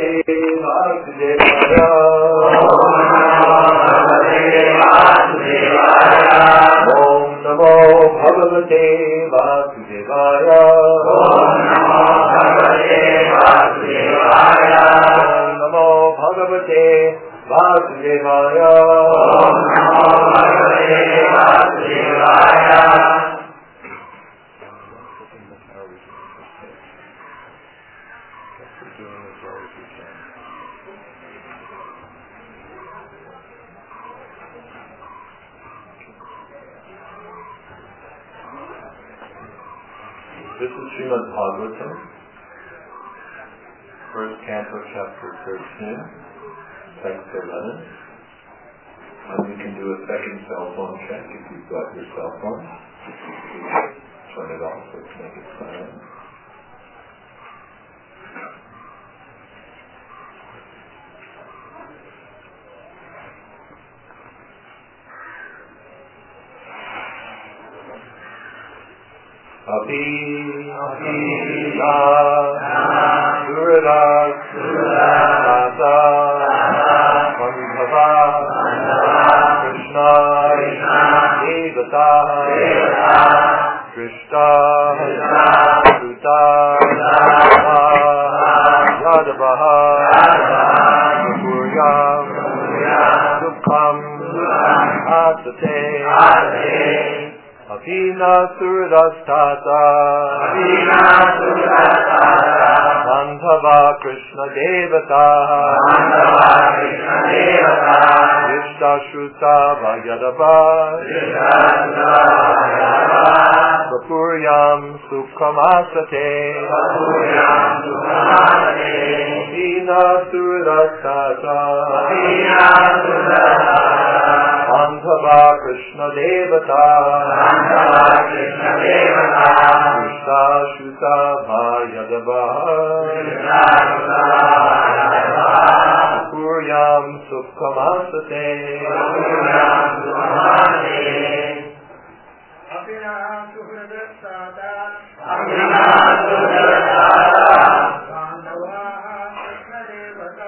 This is Srimad Bhagavatam, first canto, chapter 13, text 11. And we can do a second cell phone check if you've got your cell phone. Turn it off, let's make it silent. Api Surada Nasa Mandhava Krishna Devata Krishna Suta Yadavaha Puryam Dukham Asate Apina Suradastata Mandhava Krishna Devata Vishta Shruta Vayadava Vapuryam Sukhamasate Apina Suradastata Mandhava Krishna Devata Krishna Shuta Bhayadava Puryam Sukhamasate Apina Suhradastata Mandhava Krishna Devata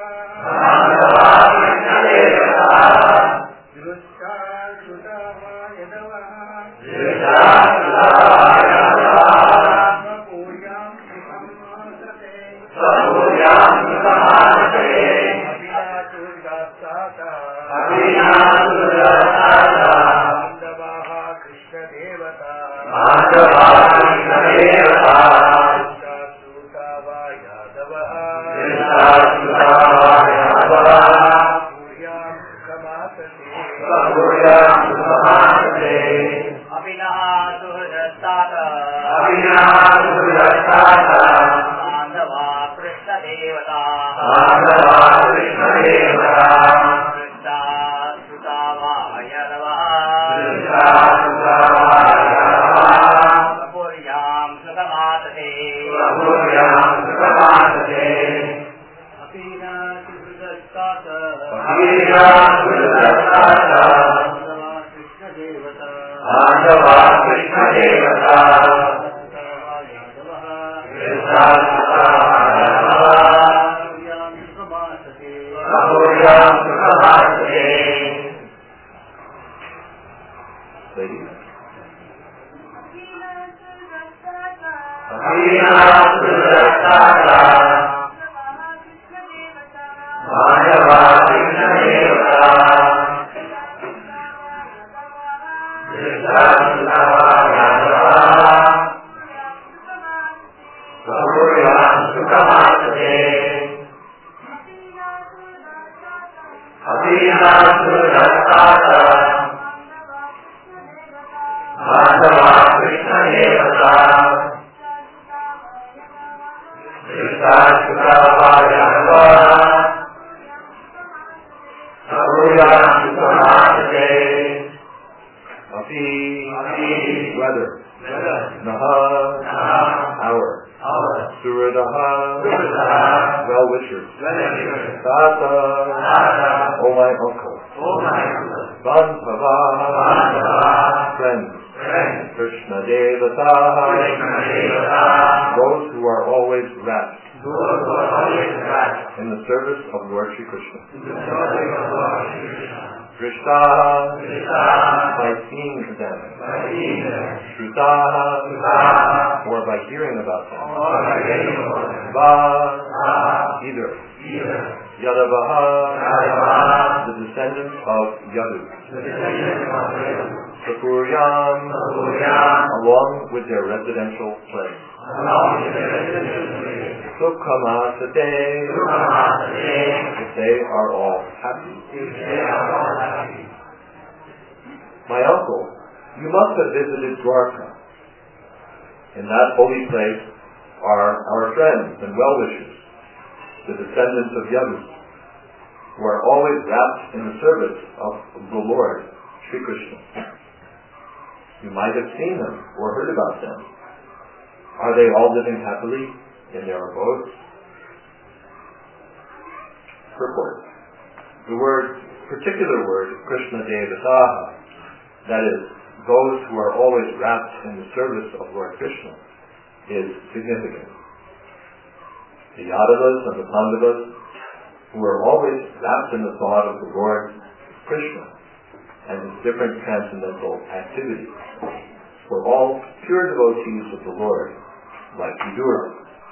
Well-wishers, Tata, O my uncle, Bandhava, friends, Krishna Devata, those who are always rapt, in the service of Lord Sri Krishna. Drishta, by seeing them. Shruta, or by hearing about them. Va, either. Yadavaha, the descendants of Yadu. Sapuryam, along with their residential place. Sukhamasate, if they are all happy. My uncle, you must have visited Dwarka. In that holy place are our friends and well-wishers, the descendants of Yadu, who are always wrapped in the service of the Lord Sri Krishna. You might have seen them or heard about them. Are they all living happily in their abodes? Purport. The particular word, Krishna Devataha, that is, those who are always wrapped in the service of Lord Krishna, is significant. The Yadavas and the Pandavas, who are always wrapped in the thought of the Lord Krishna and his different transcendental activities, were all pure devotees of the Lord, like Vidura.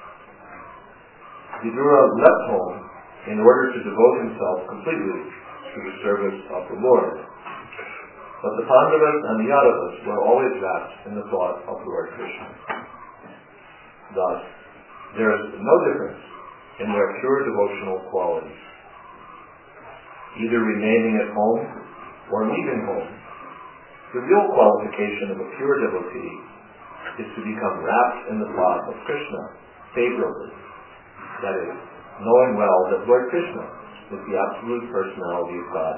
Vidura left home in order to devote himself completely to the service of the Lord. But the Pandavas and the Yadavas were always wrapped in the thought of Lord Krishna. Thus, there is no difference in their pure devotional qualities. Either remaining at home or leaving home, the real qualification of a pure devotee is to become wrapped in the thought of Krishna favorably. That is, knowing well that Lord Krishna is the absolute personality of God.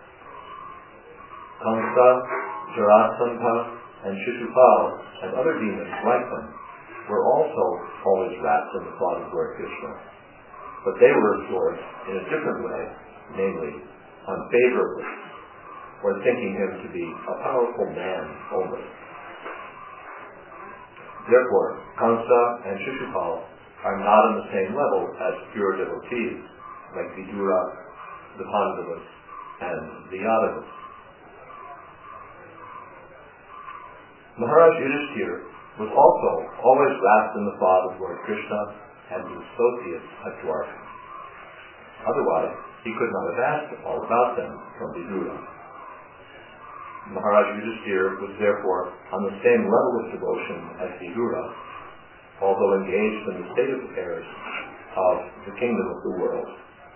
Kamsa, Jarasandha, and Shishupal, and other demons like them, were also always wrapped in the thought of Lord Krishna. But they were absorbed in a different way, namely, unfavorably, or thinking him to be a powerful man only. Therefore, Kamsa and Shishupal are not on the same level as pure devotees, like Vidura, the Pandavas, and the Yadavas. Maharaj Yudhishthira was also always wrapped in the thought of Lord Krishna and his associates at Dwarka. Otherwise, he could not have asked all about them from Vidura. Maharaj Yudhishthira was therefore on the same level of devotion as Vidura, although engaged in the state of affairs of the kingdom of the world.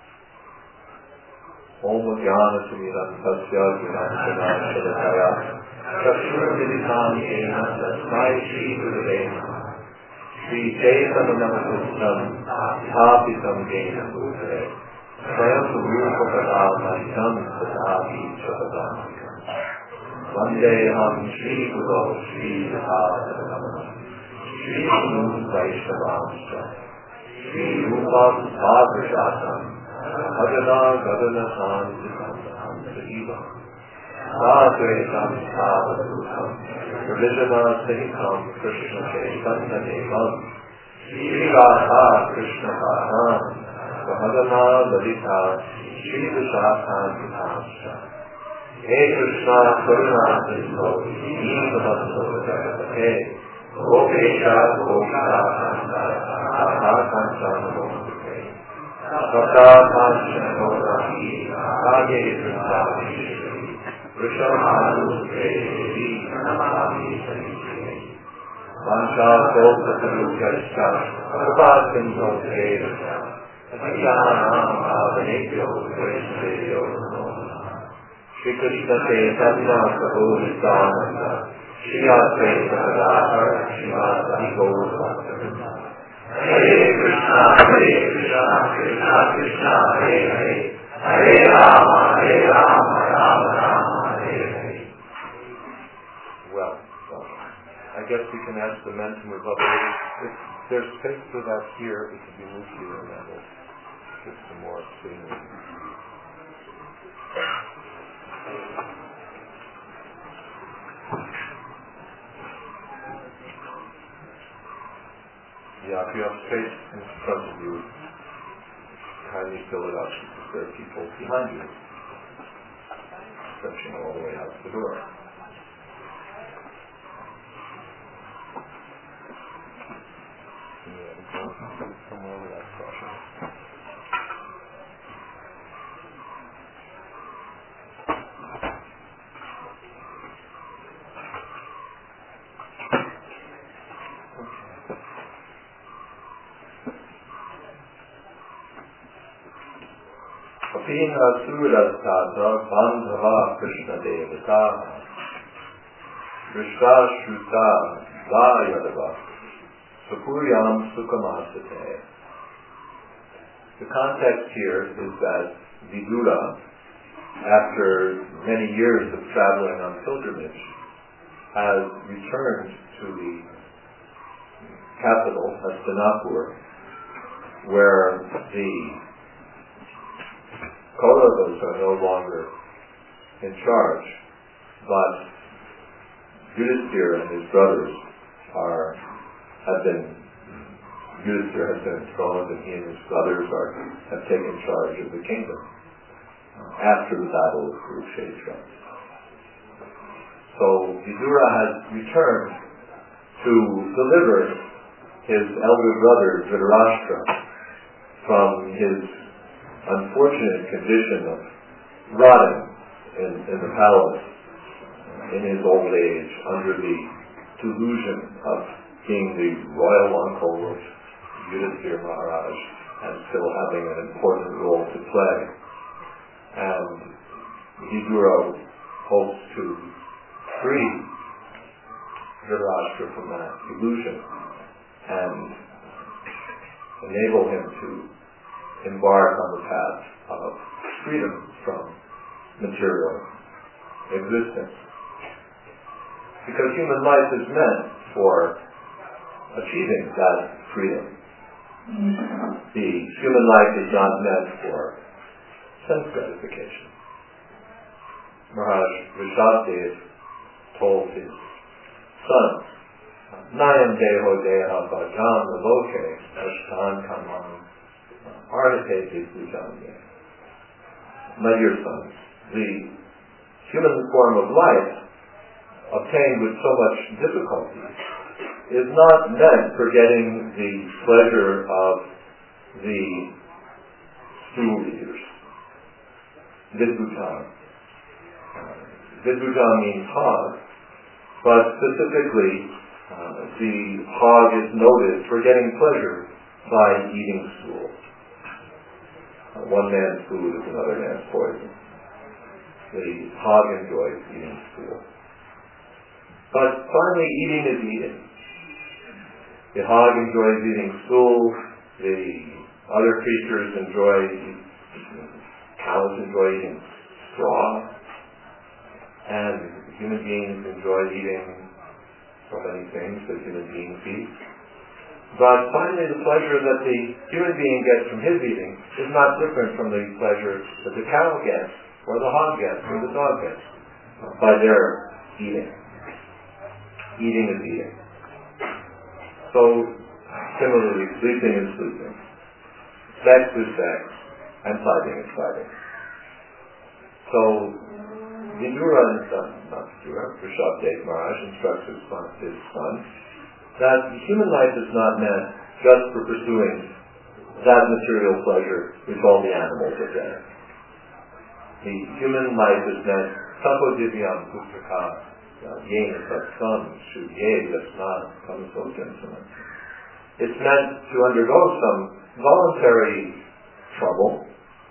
Om Jnana Samiram Tasya Jnana Shalakaya Chakshur Viditam Yena Tasmai Shri Gurave Shri Chaitanya Namaskritam Thapitam Yena Bhutare Swayam Rupa Kadamanikam Tatapi Chapadamikam Vandeham Shri Guru Shri Bhātarakamana Shri Guru Vaishnavamsa Shri Rupam Bhadrashatam Adana Gadana Santikam Sahivam Sadhvetam Sadhutam Pravijana Sahitam Krishna Chaitanya Devam Shri Radha Krishna Bharam Sahadana Lalita Shri Vishakhantikamsa Hey Krishna Karuna Sindhu Deepavamsa Jagate Gopesha Gopika Kanta Radha Kanta Namaste Sakta Pancha Gauraki Age Vrindavani Vrishabhanu Devi Namami Sanishrei Vansha Gopta Kalukashka Prabhasindhu Devasya Adhyanam Avanebhyo Vaishnavyo Shri Krishna Chaitanya Prabhu Nityananda Shri Advaita Gadadhar Srimad Gaur Bhaktivinoda Hare Krishna Krishna Krishna Hare Hare Hare Rama Rama Rama Hare Hare. Well, I guess we can ask the men to move up. If there's space for that here, it can be moved here, and that will give some more sitting room. Yeah, if you have space in front of you, kindly fill it up because there are people behind you, stretching all the way out the door. Somewhere without caution. Apina surastata bandhava Krishna devata Krishna shruta dayadava Sukuryam Sukamasate. The context here is that Vidura, after many years of traveling on pilgrimage, has returned to the capital, Hastinapur, where the Kauravas are no longer in charge, but Yudhisthira and his brothers Yudhisthira has been enthroned, and he and his brothers have taken charge of the kingdom after the battle of Kurukshetra. So Vidura has returned to deliver his elder brother Dhritarashtra from his unfortunate condition of rotting in the palace in his old age under the delusion of being the royal uncle of Yudhisthira Maharaj and still having an important role to play. And Vidura hopes to free Dhritarashtra from that illusion and enable him to embark on the path of freedom from material existence. Because human life is meant for achieving that freedom. The human life is not meant for sense gratification. Maharaj Rishabdev told his son, Nayam deho deha bhajam naloke ashtan kamam arhate vijanye. My dear sons, the human form of life obtained with so much difficulty is not meant for getting the pleasure of the stool eaters. Vidbhutan. Vidbhutan means hog, but specifically the hog is noted for getting pleasure by eating stool. One man's food is another man's poison. The hog enjoys eating stool. But finally, eating is eating. The hog enjoys eating stool. The other creatures cows enjoy eating straw. And human beings enjoy eating so many things that human beings eat. But finally, the pleasure that the human being gets from his eating is not different from the pleasure that the cow gets, or the hog gets, or the dog gets, by their eating. Eating is eating. So, similarly, sleeping is sleeping. Sex is sex, and fighting is fighting. So, Rishabdev Maharaj instructs his son that the human life is not meant just for pursuing that material pleasure which all the animals are getting. The human life is meant sapodivyam putraka yena satsam shudye yasna kamsokyansana. It's meant to undergo some voluntary trouble.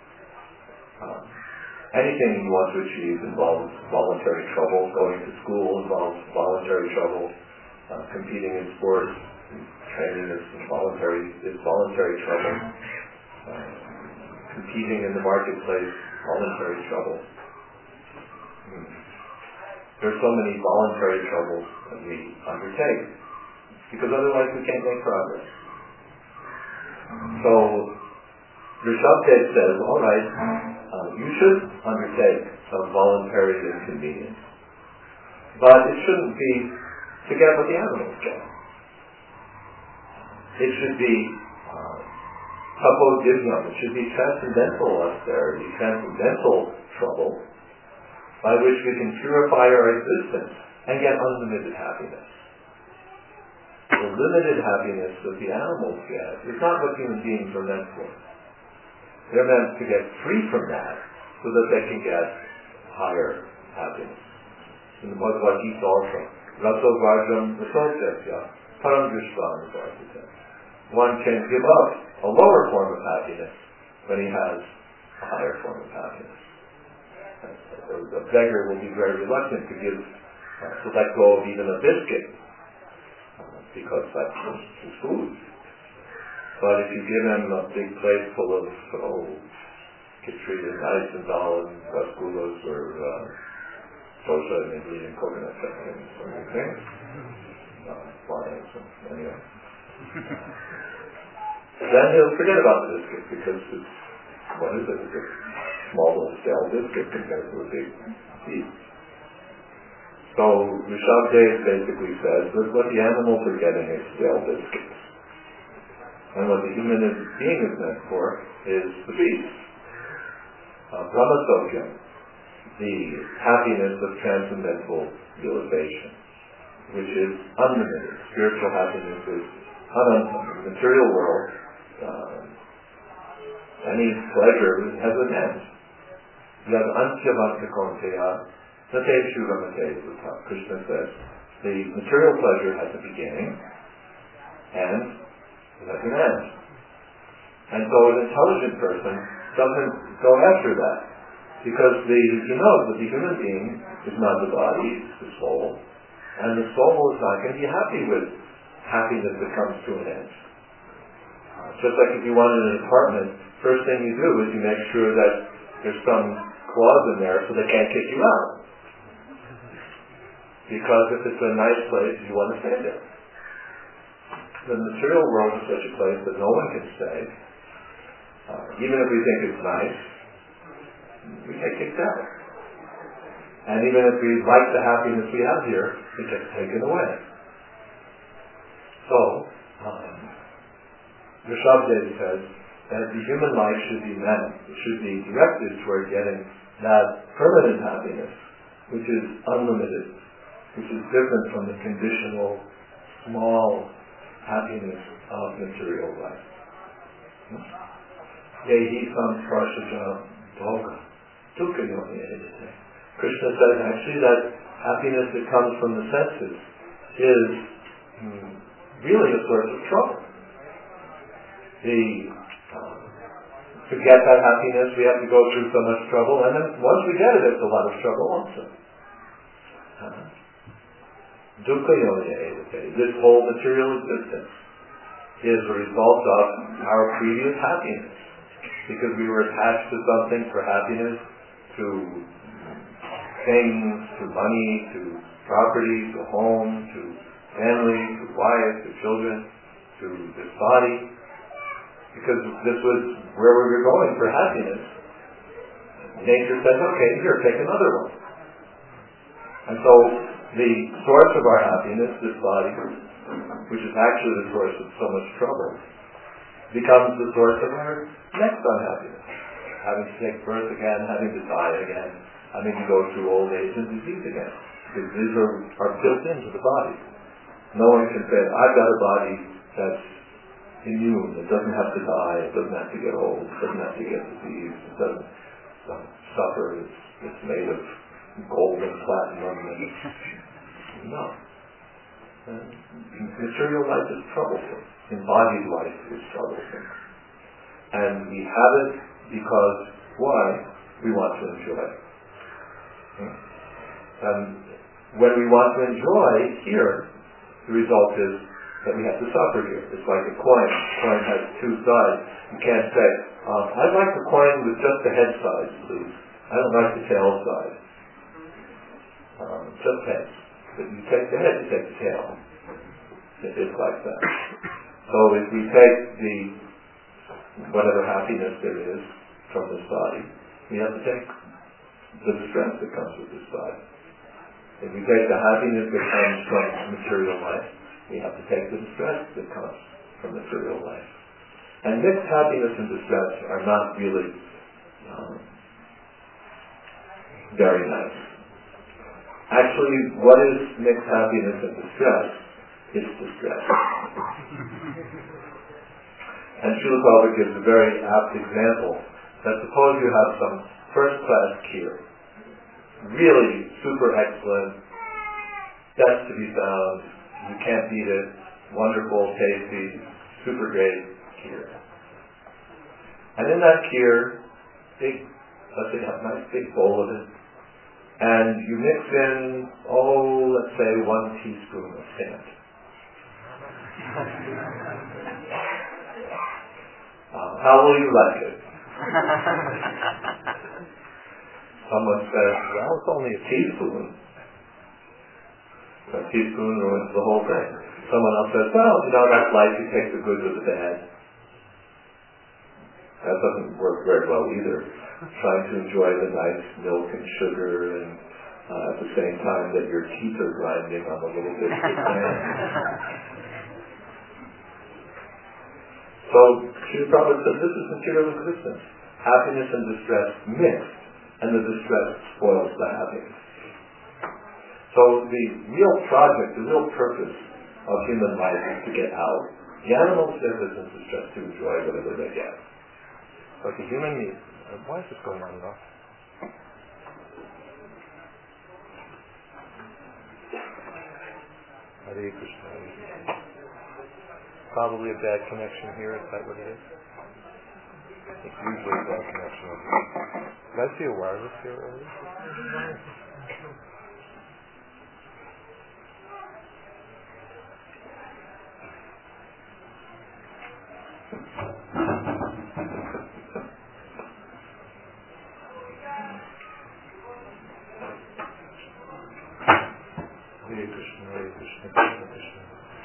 Anything you want to achieve involves voluntary trouble. Going to school involves voluntary trouble. Competing in sports, training is voluntary trouble. Competing in the marketplace, voluntary trouble. There are so many voluntary troubles that we undertake, because otherwise we can't make progress. So, Rishabdev says, all right, you should undertake some voluntary inconvenience, but it shouldn't be to get what the animals get. It should be Tapo-divyam, it should be transcendental austerity, transcendental trouble, by which we can purify our existence and get unlimited happiness. The limited happiness that the animals get is not what human beings are meant for. They're meant to get free from that so that they can get higher happiness. In the Bhagavad Gita also, Raso Vajram Rasosya, Param Drishvam Vajram. One can give up a lower form of happiness when he has a higher form of happiness. A beggar will be very reluctant to let go of even a biscuit, because that's his food. But if you give him a big plate full of khichdi and rice and dal and rasgullas or dosa and idli and coconut chutney and some other things, anyway, then he'll forget about the biscuit, because what is it? It's a small little stale biscuit compared to a big piece. So Rishabdev basically says that what the animals are getting is stale biscuits. And what the human being is meant for is the peace. Brahmasokya, the happiness of transcendental realization, which is unlimited. Spiritual happiness is unlimited. In the material world, any pleasure has an end. Yad antyavanta konteya nate shuramate vata. Krishna says, the material pleasure has a beginning and it has an end. And so an intelligent person doesn't go after that, because he knows that the human being is not the body, it's the soul, and the soul is not going to be happy with happiness that comes to an end. Just like if you want an apartment, first thing you do is you make sure that there's some clause in there so they can't kick you out. Because if it's a nice place, you want to stay there. The material world is such a place that no one can stay. Even if we think it's nice, we get kicked out. And even if we like the happiness we have here, it gets taken away. So, Rishabdev says that the human life should be directed toward getting that permanent happiness, which is unlimited, which is different from the conditional, small happiness of material life. Yehi samprashaja bhoga dukkha yoga. Krishna says actually that happiness that comes from the senses is really a source of trouble. To get that happiness, we have to go through so much trouble, and then once we get it, it's a lot of trouble also. Dukkha yoga. This whole material existence is a result of our previous happiness, because we were attached to something for happiness, to things, to money, to property, to home, to family, to wife, to children, to this body, because this was where we were going for happiness. Nature says, okay, here, take another one. And so the source of our happiness, this body, which is actually the source of so much trouble, becomes the source of our next unhappiness. Having to take birth again, having to die again, having to go through old age and disease again. Because these are built into the body. No one can say, I've got a body that's immune, it doesn't have to die, it doesn't have to get old, it doesn't have to get disease, it doesn't suffer, it's made of gold and platinum. No. Material life is troublesome. Embodied life is troublesome. And we have it because, why? We want to enjoy. And when we want to enjoy here, the result is that we have to suffer here. It's like a coin. A coin has two sides. You can't say, I'd like the coin with just the head side, please. I don't like the tail side. Just heads. But you take the head, you take the tail. It's like that. So if we take whatever happiness there is from this body, we have to take the distress that comes with this body. If we take the happiness that comes from material life, we have to take the distress that comes from material life. And mixed happiness and distress are not really very nice. Actually, what is mixed happiness and distress? It's distress. And Srila Prabhupada gives a very apt example that suppose you have some first-class kheer, really super excellent, best to be found, you can't beat it, wonderful, tasty, super great kheer. And in that kheer, let's say you have a nice big bowl of it, and you mix in, let's say 1 teaspoon of sand. How will you like it? Someone says, well, it's only a teaspoon. A teaspoon ruins the whole thing. Someone else says, well, that's life, you take the good with the bad. That doesn't work very well either. Trying to enjoy the nice milk and sugar and at the same time that your teeth are grinding on the little bit of sand. So, Srila Prabhupada said, this is material existence. Happiness and distress mixed, and the distress spoils the happiness. So the real project, the real purpose of human life is to get out. The animals, their business is just to enjoy whatever they get. But the human needs, why is this going on and off? Hare Krishna. Probably a bad connection here, is that what it is? It's usually a bad connection. Did I see a wireless here earlier? Hare Krishna, Hare Krishna, Krishna Krishna.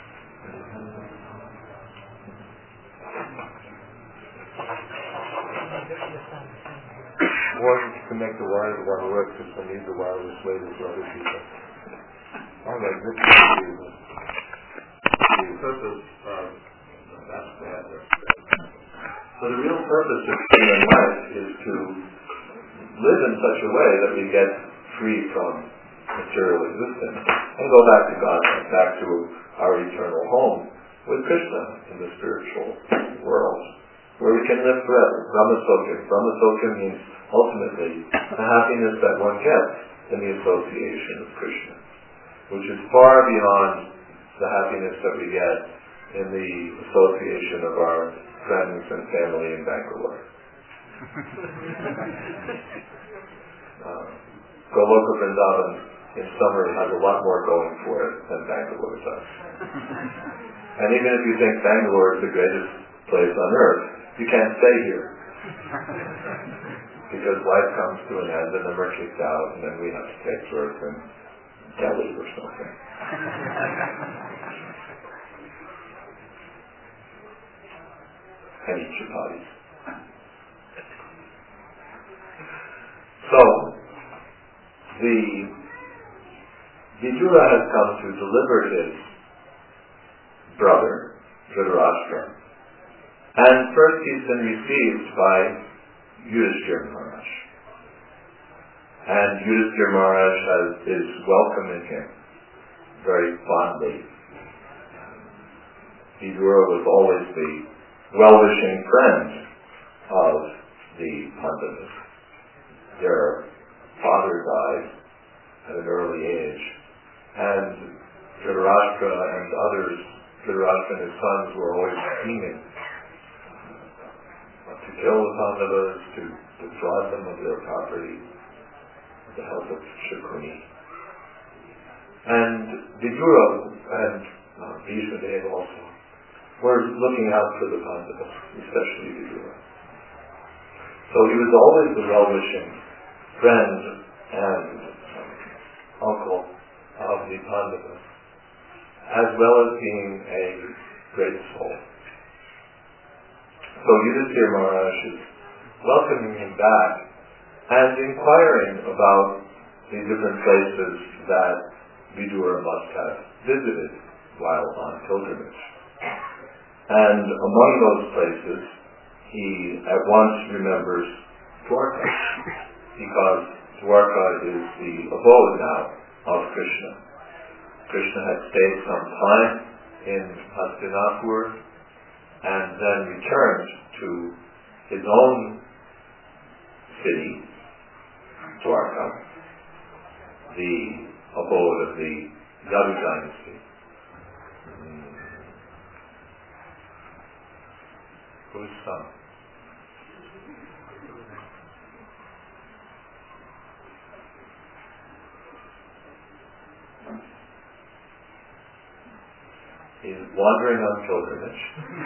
Or to connect the wire to our work system, need the wireless later for other people. All right, this is the purpose of that's bad. So the real purpose of human life is to live in such a way that we get free from material existence and go back to God, back to our eternal home with Krishna in the spiritual world, where we can live forever. Brahmasokya. Brahmasokya means ultimately the happiness that one gets in the association of Krishna, which is far beyond the happiness that we get in the association of our friends and family in Bangalore. Goloka Vrindavan in summer has a lot more going for it than Bangalore does. And even if you think Bangalore is the greatest place on earth, you can't stay here. Because life comes to an end and then we're kicked out and then we have to take birth in Delhi or something. And eat chapatis. So, the Vidura has come to deliver his brother, Dhritarashtra. And first he's been received by Yudhishthira Maharaj. And Yudhishthira Maharaj is welcoming him very fondly. Vidura was always the well-wishing friend of the Pandavas. Their father died at an early age, and Dhritarashtra and others, Dhritarashtra and his sons, were always scheming to kill the Pandavas, to defraud them of their property, with the help of Shakuni. And Vidura and Bhishma Deva also were looking out for the Pandavas, especially Vidura. So he was always the well-wishing friend and uncle of the Pandavas, as well as being a great soul. So Yudhishthira Maharaj is welcoming him back and inquiring about the different places that Vidura must have visited while on pilgrimage. And among those places, he at once remembers Dwarka, because Dwarka is the abode now of Krishna. Krishna had stayed some time in Hastinapur and then returned to his own city, Dwarka, the abode of the Yadu dynasty. Whose son? He's wandering on pilgrimage.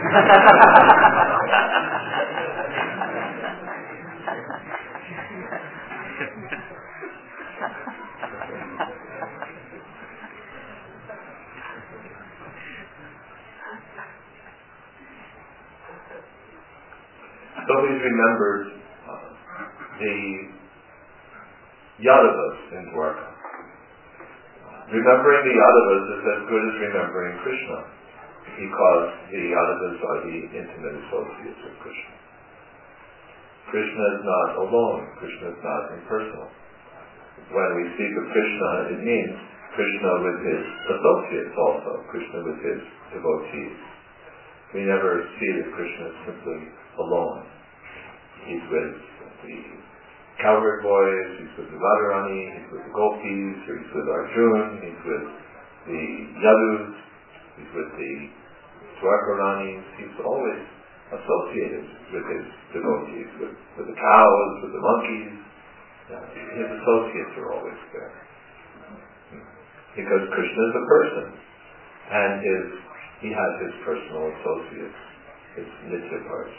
So he's remembered the Yadavas in Dwarka. Remembering the Yadavas is as good as remembering Krishna, because the Yadavas are the intimate associates of Krishna. Krishna is not alone. Krishna is not impersonal. When we speak of Krishna, it means Krishna with his associates also, Krishna with his devotees. We never see that Krishna is simply alone. He's with the cowherd boys, he's with the Radharani, he's with the gopis, he's with Arjuna, he's with the Yadus, he's with the Dwarkaranis. He's always associated with his devotees, with the cows, with the monkeys. His associates are always there. Because Krishna is a person, and he has his personal associates, his Nityavars.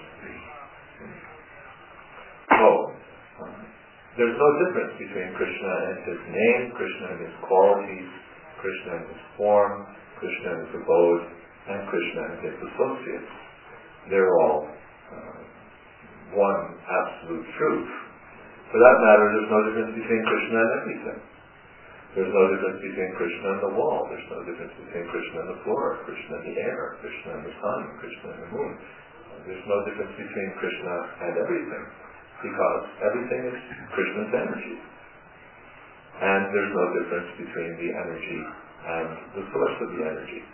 So, there's no difference between Krishna and his name, Krishna and his qualities, Krishna and his form, Krishna and his abode, and Krishna and his associates. They're all one absolute truth. For that matter, there's no difference between Krishna and everything. There's no difference between Krishna and the wall. There's no difference between Krishna and the floor, Krishna and the air, Krishna and the sun, Krishna and the moon. There's no difference between Krishna and everything, because everything is Krishna's energy. And there's no difference between the energy and the source of the energy.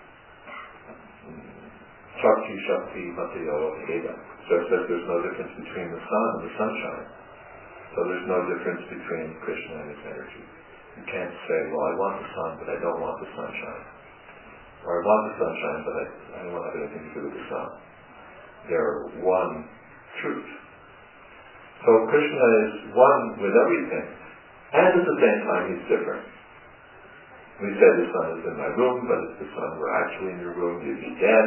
Shakti, Shakti, Matayo, Eda. Just as there's no difference between the sun and the sunshine, so there's no difference between Krishna and his energy. You can't say, well, I want the sun, but I don't want the sunshine. Or I want the sunshine, but I don't want to have anything to do with the sun. They're one truth. So Krishna is one with everything, and at the same time he's different. We say the sun is in my room, but if the sun were actually in your room, you'd be dead.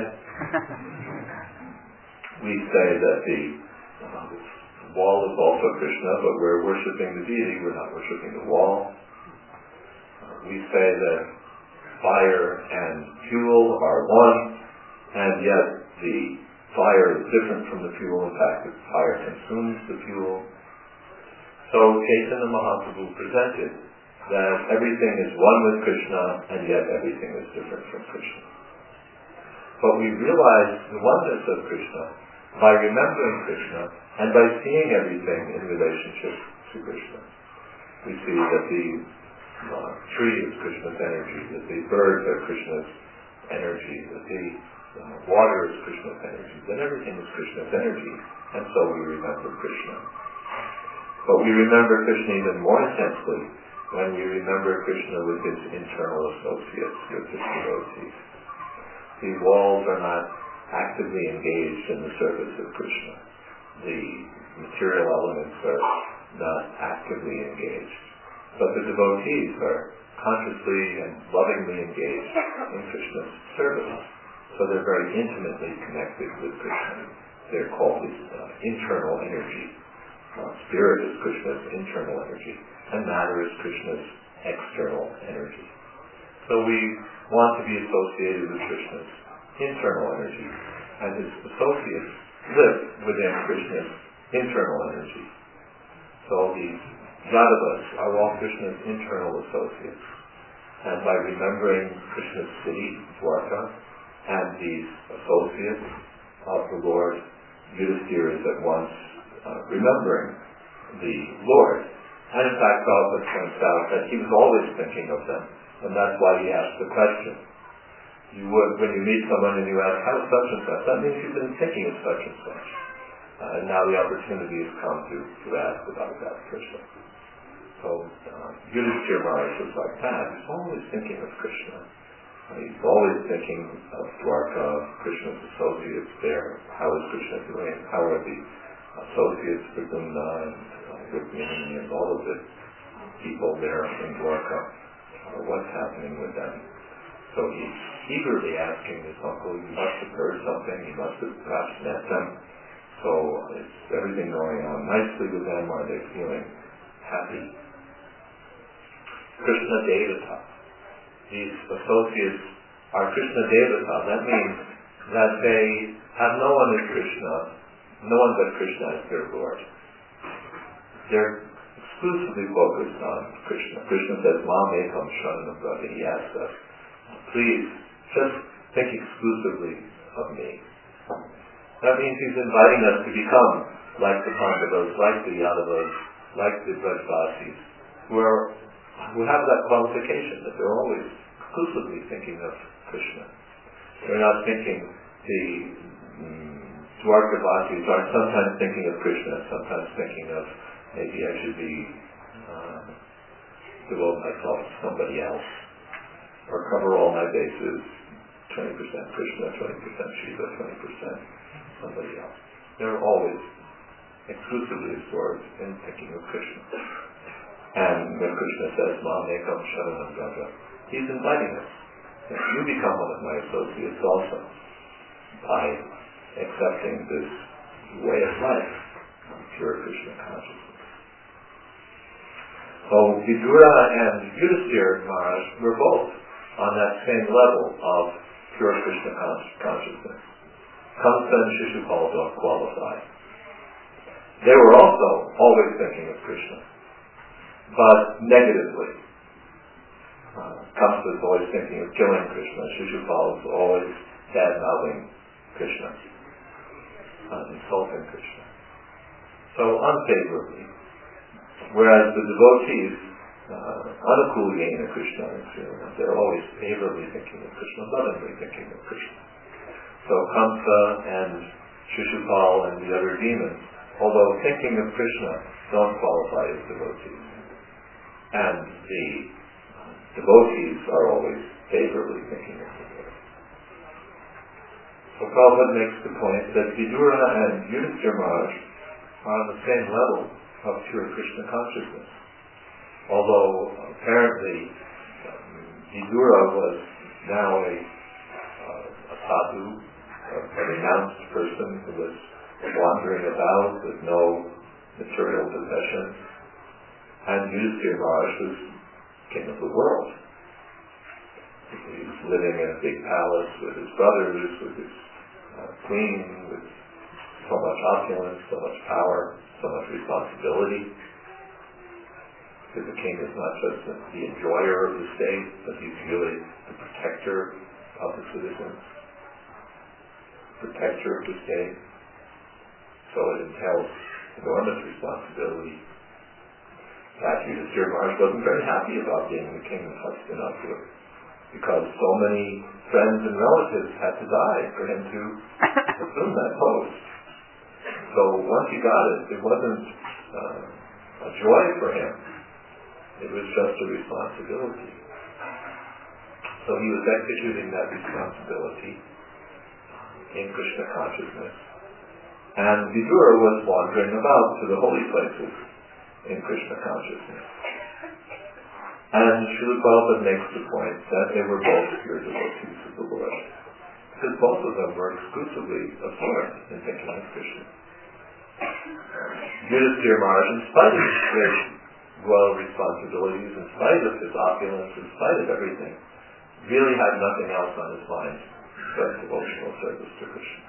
We say that the wall is also Krishna, but we're worshipping the deity, we're not worshipping the wall. We say that fire and fuel are one, and yet the fire is different from the fuel. In fact, the fire consumes the fuel. So Chaitanya Mahaprabhu presented that everything is one with Krishna, and yet everything is different from Krishna. But we realize the oneness of Krishna by remembering Krishna and by seeing everything in relationship to Krishna. We see that the tree is Krishna's energy, that the birds are Krishna's energy, that the water is Krishna's energy, that everything is Krishna's energy, and so we remember Krishna. But we remember Krishna even more intensely when we remember Krishna with his internal associates, with his devotees. The walls are not actively engaged in the service of Krishna. The material elements are not actively engaged. But the devotees are consciously and lovingly engaged in Krishna's service. So they're very intimately connected with Krishna. They're called his internal energy. Spirit is Krishna's internal energy, and matter is Krishna's external energy. So we want to be associated with Krishna's internal energy, and his associates live within Krishna's internal energy. So these Yadavas are all Krishna's internal associates. And by remembering Krishna's city, Dwarka, and these associates, of the Lord, Yudhisthira is at once remembering the Lord. And in fact, Prabhupada points out that he was always thinking of them, and that's why he asked the question. When you meet someone and you ask, how's such and such, that means you've been thinking of such and such. And now the opportunity has come to ask about that person. So Yudhisthira Maharaj was like that. He's always thinking of Krishna. He's always thinking of Dwarka, Krishna's associates there. How is Krishna doing? How are the associates, Vrunda and Rukmini and all of the people there in Dwarka? What's happening with them? So he's eagerly asking his uncle, you must have heard something, you must have perhaps met them. So is everything going on nicely with them? Are they feeling happy? Krishna Devata. These associates are Krishna Devata. That means that they have no one but Krishna as their Lord. They're exclusively focused on Krishna. Krishna says, Mam ekam sharanam vraja. He asks us, please, just think exclusively of me. That means he's inviting us to become like the Pandavas, like the Yadavas, like the Brajvasis, who have that qualification that they're always exclusively thinking of Krishna. They're not thinking, the Dwarkavasis are sometimes thinking of Krishna, sometimes thinking of maybe I should devote myself to somebody else, or cover all my bases, 20% Krishna, 20% Shiva, 20% somebody else. They're always exclusively absorbed in thinking of Krishna. And when Krishna says, Mam ekam sharanam vraja, he's inviting us. You become one of my associates also by accepting this way of life, pure Krishna consciousness. So Vidura and Yudhisthira Maharaj were both on that same level of pure Krishna consciousness. Kamsa and Shishupal don't qualify. They were also always thinking of Krishna, but negatively. Kamsa is always thinking of killing Krishna. Shishupal is always bad-mouthing Krishna, insulting Krishna. So unfavorably. Whereas the devotees, Anukulina Krishna, they're always favorably thinking of Krishna, lovingly thinking of Krishna. So Kamsa and Shishupal and the other demons, although thinking of Krishna, don't qualify as devotees. And the devotees are always favorably thinking of the Lord. So Prabhupada makes the point that Vidura and Yudhisthira Maharaj are on the same level of pure Krishna consciousness. Although apparently Vidura was now a sadhu, a renounced person who was wandering about with no material possessions, and Yudhisthira Maharaj was king of the world. He was living in a big palace with his brothers, with his queen, with so much opulence, so much power, so much responsibility. Because the king is not just the enjoyer of the state, but he's really the protector of the citizens, protector of the state. So it entails enormous responsibility. That Yudhisthira Maharaj wasn't very happy about being the king of Hastinapura, because so many friends and relatives had to die for him to assume that post. So once he got it, it wasn't a joy for him. It was just a responsibility. So he was executing that responsibility in Krishna consciousness. And Vidura was wandering about to the holy places in Krishna consciousness. And Srila Prabhupada makes the point that they were both pure devotees of the Lord, because both of them were exclusively absorbed in thinking of Krishna. Yudhisthira Maharaj, in spite of his great royal responsibilities, in spite of his opulence, in spite of everything, really had nothing else on his mind but devotional service to Krishna.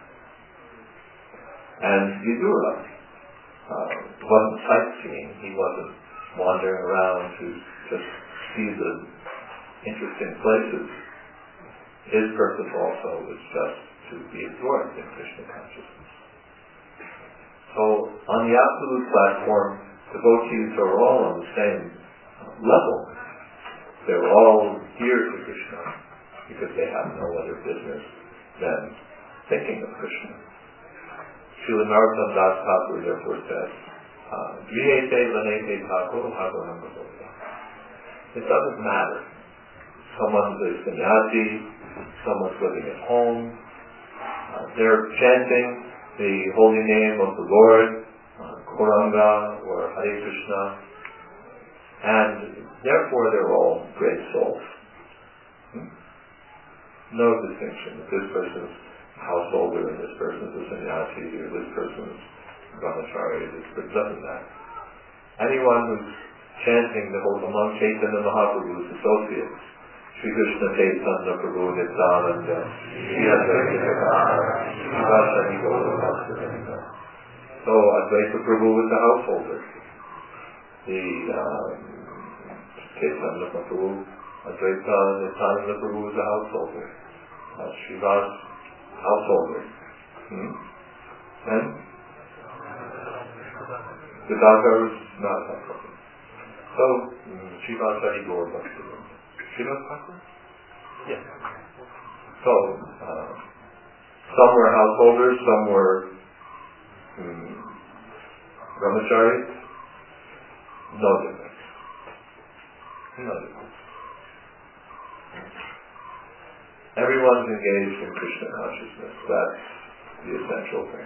And Vidura wasn't sightseeing. He wasn't wandering around to just see the interesting places. His purpose also was just to to be absorbed in Krishna consciousness. So on the absolute platform, devotees are all on the same level. They're all dear to Krishna because they have no other business than thinking of Krishna. Srila Narottam Das Thakur therefore says, Grihete lanete thakur hagonam bhavata. It doesn't matter. Someone's a sannyasi, someone's living at home, they're chanting the holy name of the Lord, Gauranga or Hare Krishna, and therefore they're all great souls. No distinction. This person's householder and this person's a sannyasi or this person's brahmachari. It doesn't matter. Anyone who's chanting the whole among Chaitanya Mahaprabhu's associates, Sri Krishna Chaitanya Prabhu Nityananda, Sri Advaita Srivasadi Gaura Bhaktivedanta. So Advaita Prabhu is the householder. The Chaitanya Mahaprabhu, Advaita Nityananda Prabhu is the householder. Srivas, householder. And the Dagar is not a householder. So, Srivasadi Gaura Bhaktivedanta. Srivas Thakur? Yes. So, some were householders, some were brahmacharis. No difference. No difference. Everyone's engaged in Krishna consciousness. That's the essential thing.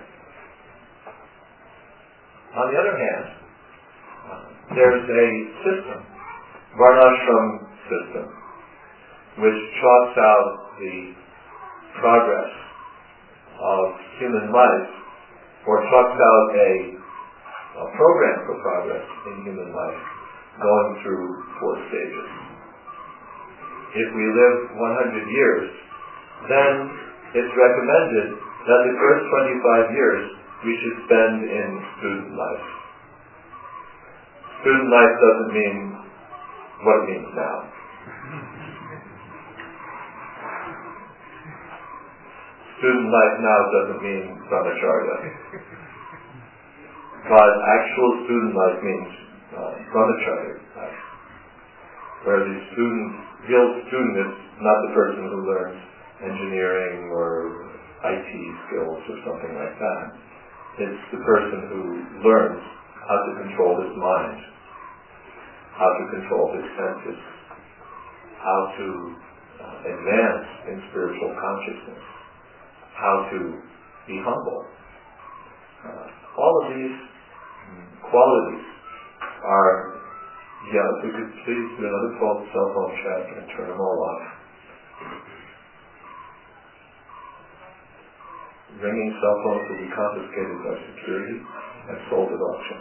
On the other hand, there's a system, Varnashram system, which chalks out the progress of human life, or chalks out a program for progress in human life, going through 4 stages. If we live 100 years, then it's recommended that the first 25 years we should spend in student life. Student life doesn't mean what it means now. Student life now doesn't mean brahmacharya. But actual student life means brahmacharya life. Where the real student is not the person who learns engineering or IT skills or something like that. It's the person who learns how to control his mind, how to control his senses, how to advance in spiritual consciousness, how to be humble. All of these qualities are, if we could please do another cell phone check and turn them all off. Ringing cell phones will be confiscated by security and sold at auction.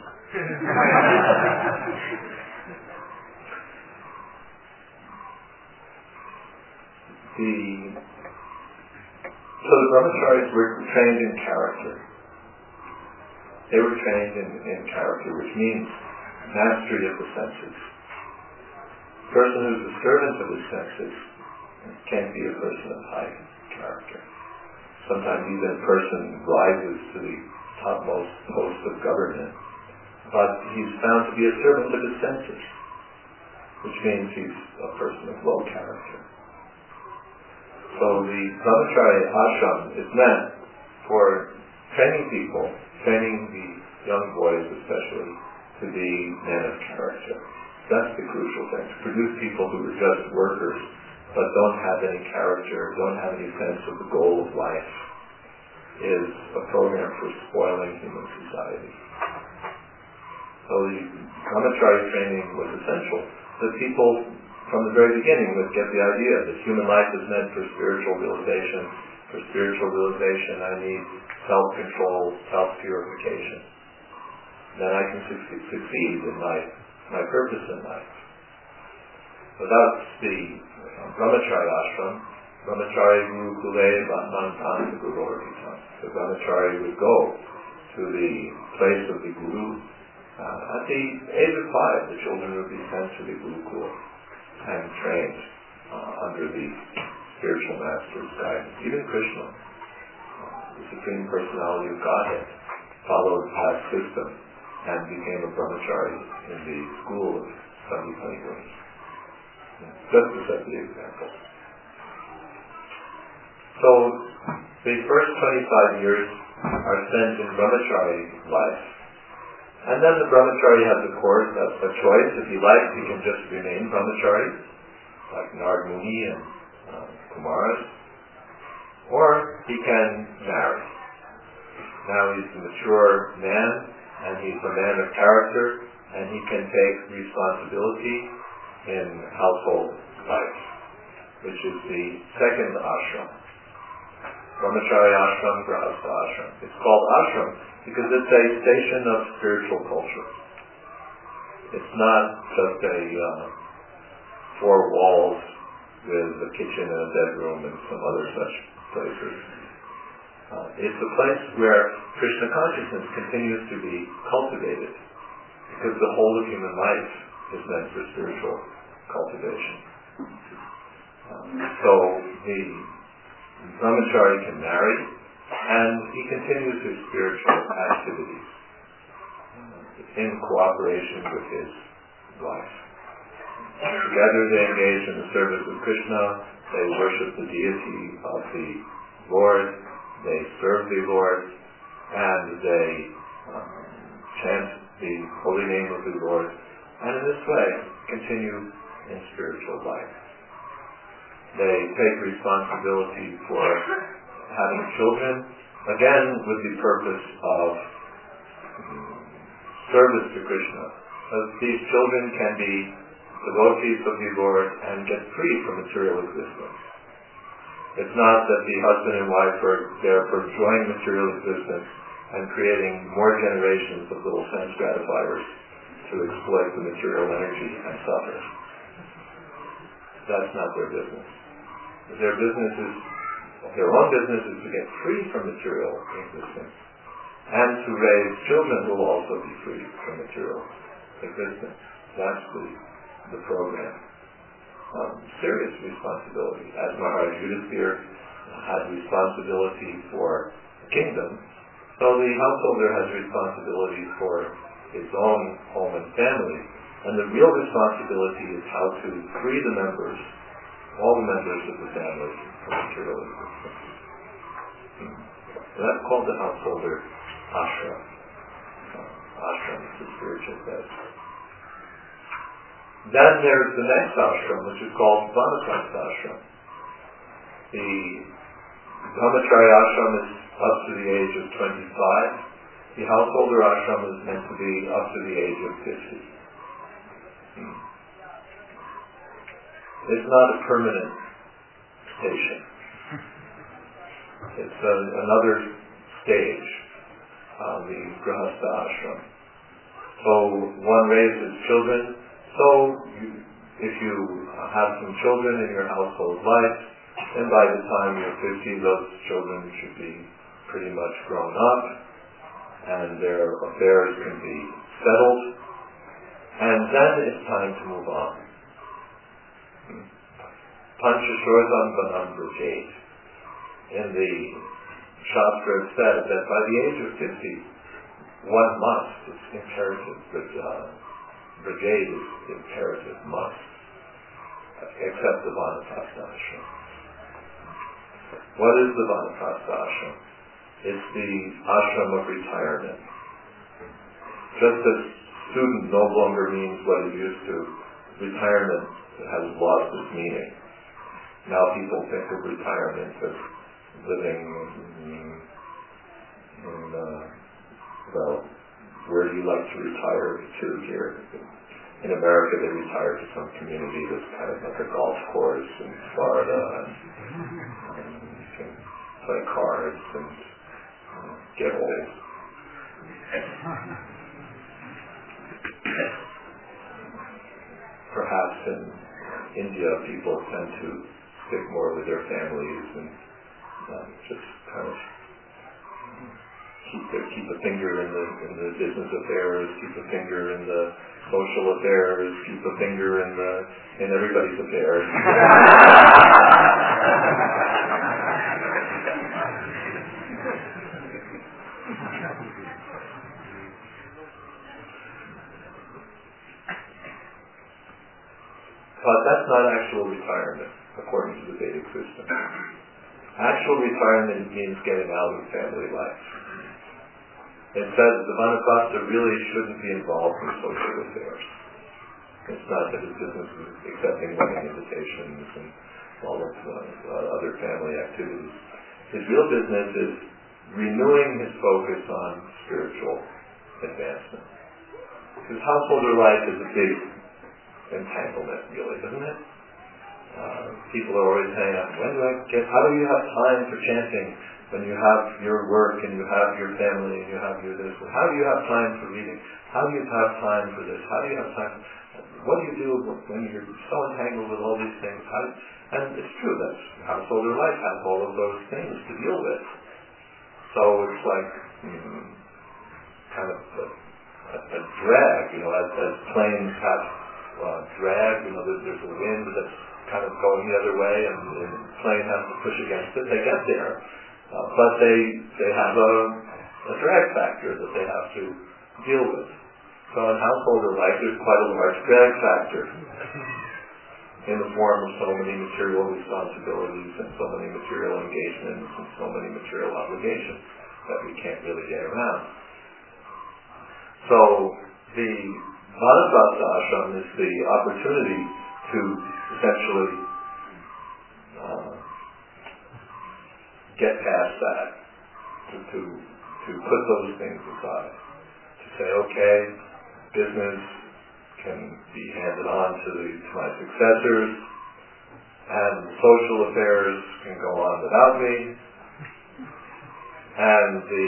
So the brahmacharis were trained in character. They were trained in character, which means mastery of the senses. A person who's a servant of his senses can't be a person of high character. Sometimes even a person rises to the topmost post of government, but he's found to be a servant of his senses, which means he's a person of low character. So the brahmacharya ashram is meant for training people, training the young boys especially, to be men of character. That's the crucial thing. To produce people who are just workers, but don't have any character, don't have any sense of the goal of life, is a program for spoiling human society. So the brahmacharya training was essential. The people from the very beginning would get the idea that human life is meant for spiritual realization. For spiritual realization, I need self-control, self-purification. Then I can succeed in my purpose in life. So that's the brahmacharya ashram. Brahmacharya Guru Kule Bhatman Guru Orhitam. The brahmachari would go to the place of the Guru. At the age of 5, the children would be sent to the Gurukul and trained under the spiritual master's guidance. Even Krishna the Supreme Personality of Godhead, followed that system and became a brahmachari in the school of Sandipani Muni. Just to set the example. So the first 25 years are spent in brahmachari life. And then the brahmachari has a choice. If he likes, he can just remain brahmachari, like Narad Muni and Kumaras, or he can marry. Now he's a mature man, and he's a man of character, and he can take responsibility in household life, which is the second ashram. Brahmachari ashram, Grahastha ashram. It's called ashram because it's a station of spiritual culture. It's not just a four walls with a kitchen and a bedroom and some other such places. It's a place where Krishna consciousness continues to be cultivated because the whole of human life is meant for spiritual cultivation. So the brahmachari can marry and he continues his spiritual activities in cooperation with his wife. Together they engage in the service of Krishna, they worship the deity of the Lord, they serve the Lord, and they chant the holy name of the Lord, and in this way continue in spiritual life. They take responsibility for having children, again with the purpose of service to Krishna. These children can be devotees of the Lord and get free from material existence. It's not that the husband and wife are there for enjoying material existence and creating more generations of little sense gratifiers to exploit the material energy and suffer. That's not their business. Their own business is to get free from material existence and to raise children who will also be free from material existence. That's the program. Serious responsibility. As Maharaj Yudhisthira had responsibility for the kingdom, so the householder has responsibility for his own home and family, and the real responsibility is how to free the members, all the members of the family, from material existence. So that's called the householder ashram. Ashram is the spiritual bed. Then there's the next ashram, which is called Vanaprastha ashram. The brahmachari ashram is up to the age of 25. The householder ashram is meant to be up to the age of 50. It's not a permanent station. It's another stage on the Grahastha ashram. So one raises children. So if you have some children in your household life, then by the time you're 50, those children should be pretty much grown up, and their affairs can be settled, and then it's time to move on. Panchashrodam Vanam Brajate. In the Shastra it says that by the age of 50, one must, it's imperative, but Brigade is imperative, must, except the Vanaprastha ashram. What is the Vanaprastha ashram? It's the ashram of retirement. Just as student no longer means what it used to, retirement has lost its meaning. Now people think of retirement as living where do you like to retire to here? In America they retire to some community that's kind of like a golf course in Florida, and you can play cards and get old. Perhaps in India people tend to stick more with their families and just kind of keep a finger in the business affairs, keep a finger in the social affairs, keep a finger in everybody's affairs. But that's not actual retirement, according to the Vedic system. Actual retirement means getting out of family life. It says the Vanaprastha really shouldn't be involved in social affairs. It's not that his business is accepting wedding invitations and all of the other family activities. His real business is renewing his focus on spiritual advancement. Because householder life is a big entanglement, really, isn't it? People are always saying, how do you have time for chanting when you have your work and you have your family and you have your this? And how do you have time for reading? How do you have time for this? How do you have time? What do you do when you're so entangled with all these things? And it's true that householder life has all of those things to deal with. So it's like kind of a drag, as planes have drag. There's a wind that's kind of going the other way, and the plane has to push against it. They get there, but they have a drag factor that they have to deal with. So in householder life, there's quite a large drag factor in the form of so many material responsibilities and so many material engagements and so many material obligations that we can't really get around. So the Vanaprastha ashram is the opportunity to essentially get past that, to put those things aside, to say, okay, business can be handed on to my successors, and social affairs can go on without me, and the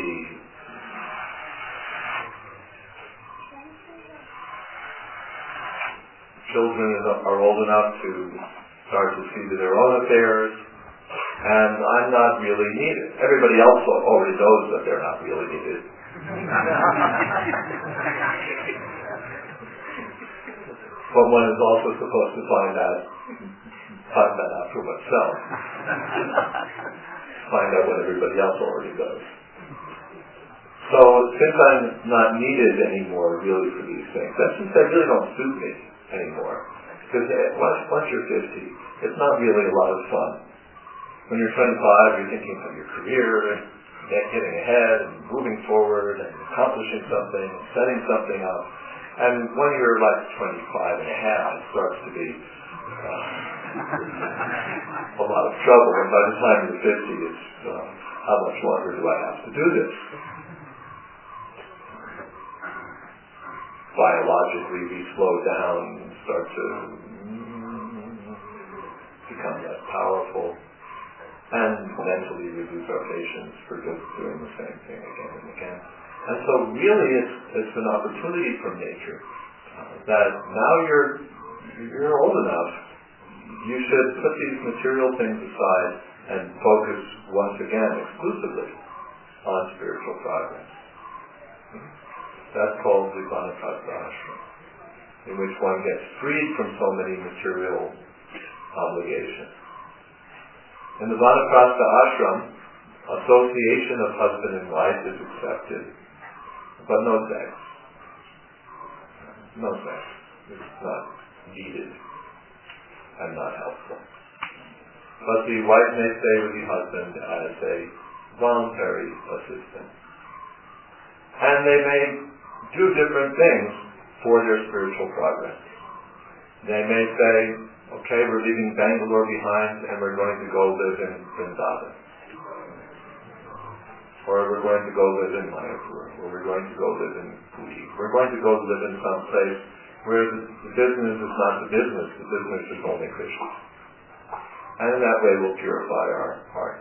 children are old enough to start to see to their own affairs, and I'm not really needed. Everybody else already knows that they're not really needed. But one is also supposed to find that out for oneself. Find out what everybody else already does. So since I'm not needed anymore really for these things, that since they really don't suit me anymore. Because once you're 50, it's not really a lot of fun. When you're 25, you're thinking of your career and getting ahead and moving forward and accomplishing something and setting something up. And when you're like 25 and a half, it starts to be a lot of trouble. And by the time you're 50, it's how much longer do I have to do this? Biologically, we slow down and start to become less powerful, and mentally we lose our patience for just doing the same thing again and again. And so really it's an opportunity from nature that now you're old enough, you should put these material things aside and focus once again exclusively on spiritual progress. That's called the Vanaprastha ashram, in which one gets freed from so many material obligations. In the Vanaprastha ashram, association of husband and wife is accepted, but no sex. No sex. It's not needed and not helpful. But the wife may stay with the husband as a voluntary assistant. And they may do different things for their spiritual progress. They may say, okay, we're leaving Bangalore behind and we're going to go live in Vrindavan. Or we're going to go live in Mayapur. Or we're going to go live in Puri. We're going to go live in some place where the business is not the business is only Krishna. And in that way we'll purify our hearts.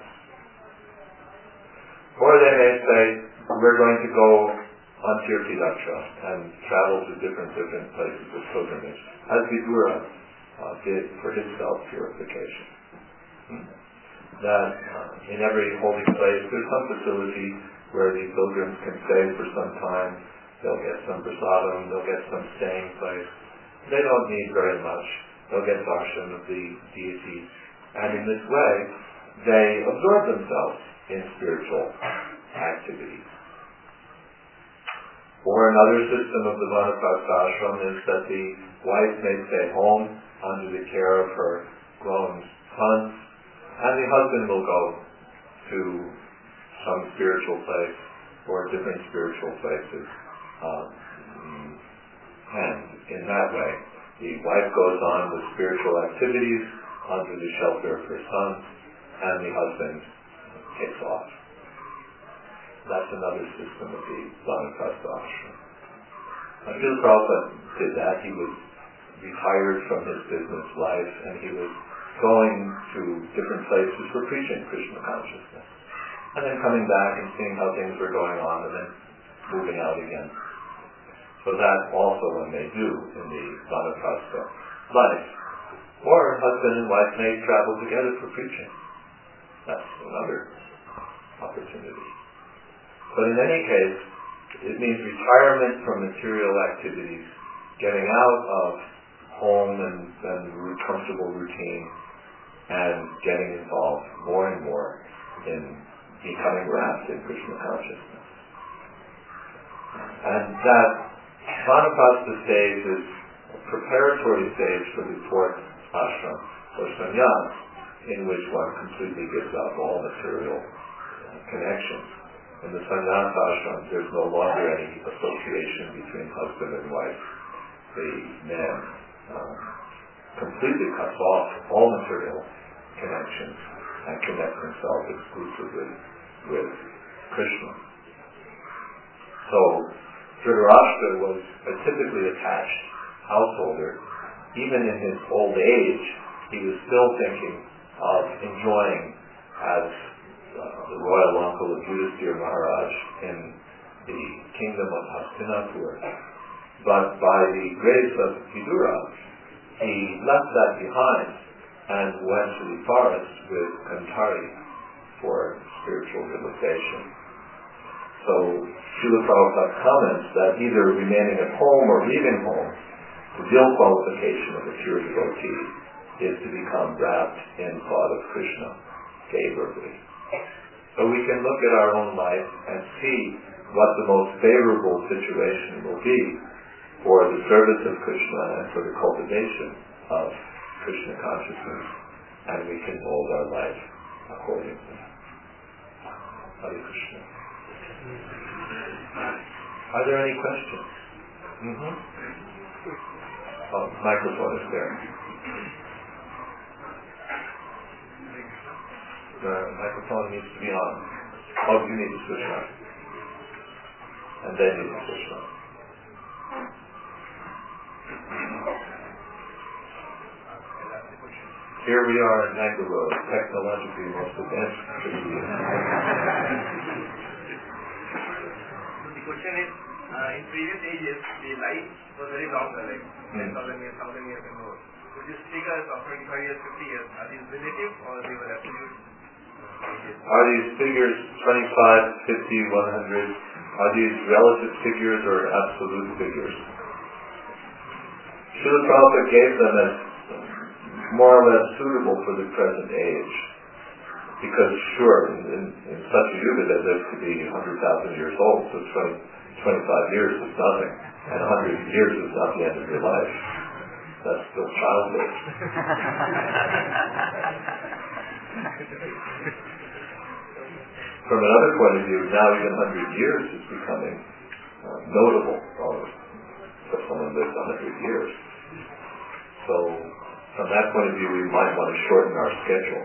Or they may say, we're going to go on Tirthi Yatra and travel to different places of pilgrimage, as Vidura did for his self-purification. That in every holy place there's some facility where the pilgrims can stay for some time. They'll get some prasadam, they'll get some staying place. They don't need very much. They'll get darshan of the deity. And in this way, they absorb themselves in spiritual activities. Or another system of the Vanaprastha ashram is that the wife may stay home under the care of her grown sons, and the husband will go to some spiritual place or different spiritual places. And in that way, the wife goes on with spiritual activities under the shelter of her sons, and the husband takes off. That's another system of the Vanaprastha ashram. Srila Prabhupada did that. He was retired from his business life, and he was going to different places for preaching Krishna consciousness, and then coming back and seeing how things were going on, and then moving out again. So that also one may do in the Vanaprastha life. Or husband and wife may travel together for preaching. That's another opportunity. But in any case, it means retirement from material activities, getting out of home and comfortable routine, and getting involved more and more in becoming wrapped in Krishna consciousness. And that Vanaprastha stage is a preparatory stage for the fourth ashram, or sannyas, in which one completely gives up all material connections. In the sannyas ashram, there's no longer any association between husband and wife. The man completely cuts off all material connections and connects himself exclusively with Krishna. So Dhritarashtra was a typically attached householder. Even in his old age, he was still thinking of enjoying as the royal uncle of Yudhisthira Maharaj in the kingdom of Hastinapur. But by the grace of Vidura, he left that behind and went to the forest with Kantari for spiritual realization. So Srila Prabhupada comments that either remaining at home or leaving home, the real qualification of a pure devotee is to become wrapped in thought of Krishna favorably. So we can look at our own life and see what the most favorable situation will be for the service of Krishna and for the cultivation of Krishna consciousness, and we can mold our life accordingly. Hare Krishna. Are there any questions? Oh, microphone is there. The microphone needs to be on. Oh, you need to switch on. And then you need to switch on. Here we are in Bangalore, technologically most advanced city. The question is, in previous ages, the life was very long, like 10,000 years, 1,000 years and more. So these figures of 25 years, 50 years, are these relative or they were absolute? Are these figures 25, 50, 100, are these relative figures or absolute figures? Srila Prabhupada gave them as more or less suitable for the present age. Because sure, in such a yuga they live to be 100,000 years old, so 25 years is nothing, and 100 years is not the end of your life. That's still childhood. From another point of view, now even 100 years is becoming notable for someone who lives 100 years. So, from that point of view, we might want to shorten our schedule.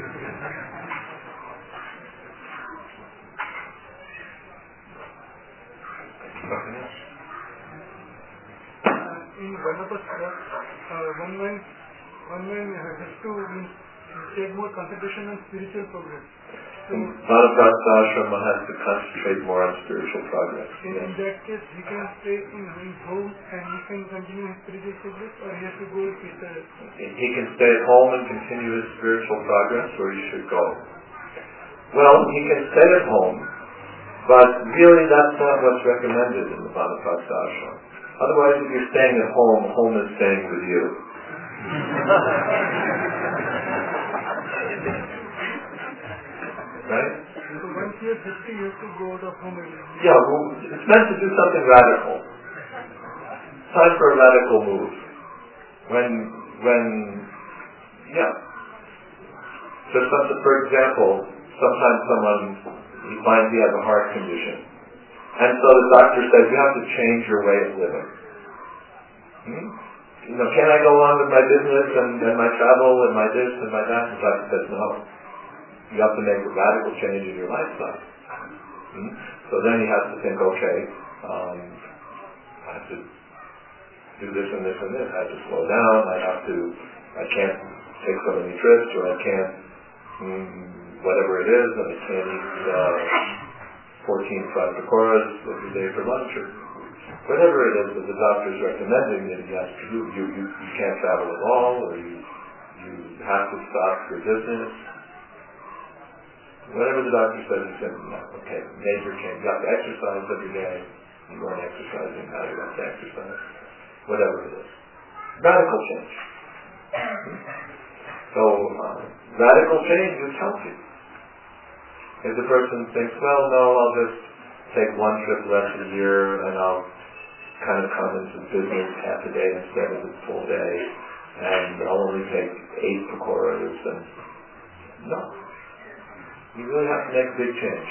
In Vanaprastha, one man has to take more concentration on spiritual progress. So, Vanaprastha ashrama has to concentrate more on spiritual progress. In that case, he can stay in his home and he can continue his spiritual progress, or he has to go with the... He can stay at home and continue his spiritual progress, or he should go. Well, he can stay at home, but really that's not what's recommended in the Vanaprastha ashrama. Otherwise, if you're staying at home, home is staying with you. Right? So once he under 50, you have to go out of home again. Yeah, well, it's meant to do something radical. Time for a radical move. Just for example, sometimes someone, he finds he has a heart condition. And so the doctor says, you have to change your way of living. Can I go on with my business and my travel and my this and my that? And the doctor says, no. You have to make a radical change in your lifestyle. So then he has to think, okay, I have to do this and this and this. I have to slow down. I can't take so many trips, or I can't, whatever it is, and I can't eat 14 fried pakoras every day for lunch, or whatever it is that the doctor is recommending that he has to do. You can't travel at all, or you have to stop your business. Whatever the doctor says, he said, no, okay, major change. You have to exercise every day. You weren't exercising, now you have to exercise. Whatever it is. Radical change. So, radical change is healthy. If the person thinks, well, no, I'll just take one trip less a year and I'll kind of come into business half a day instead of a full day, and I'll only take 8 pakoras, and no. You really have to make a big change.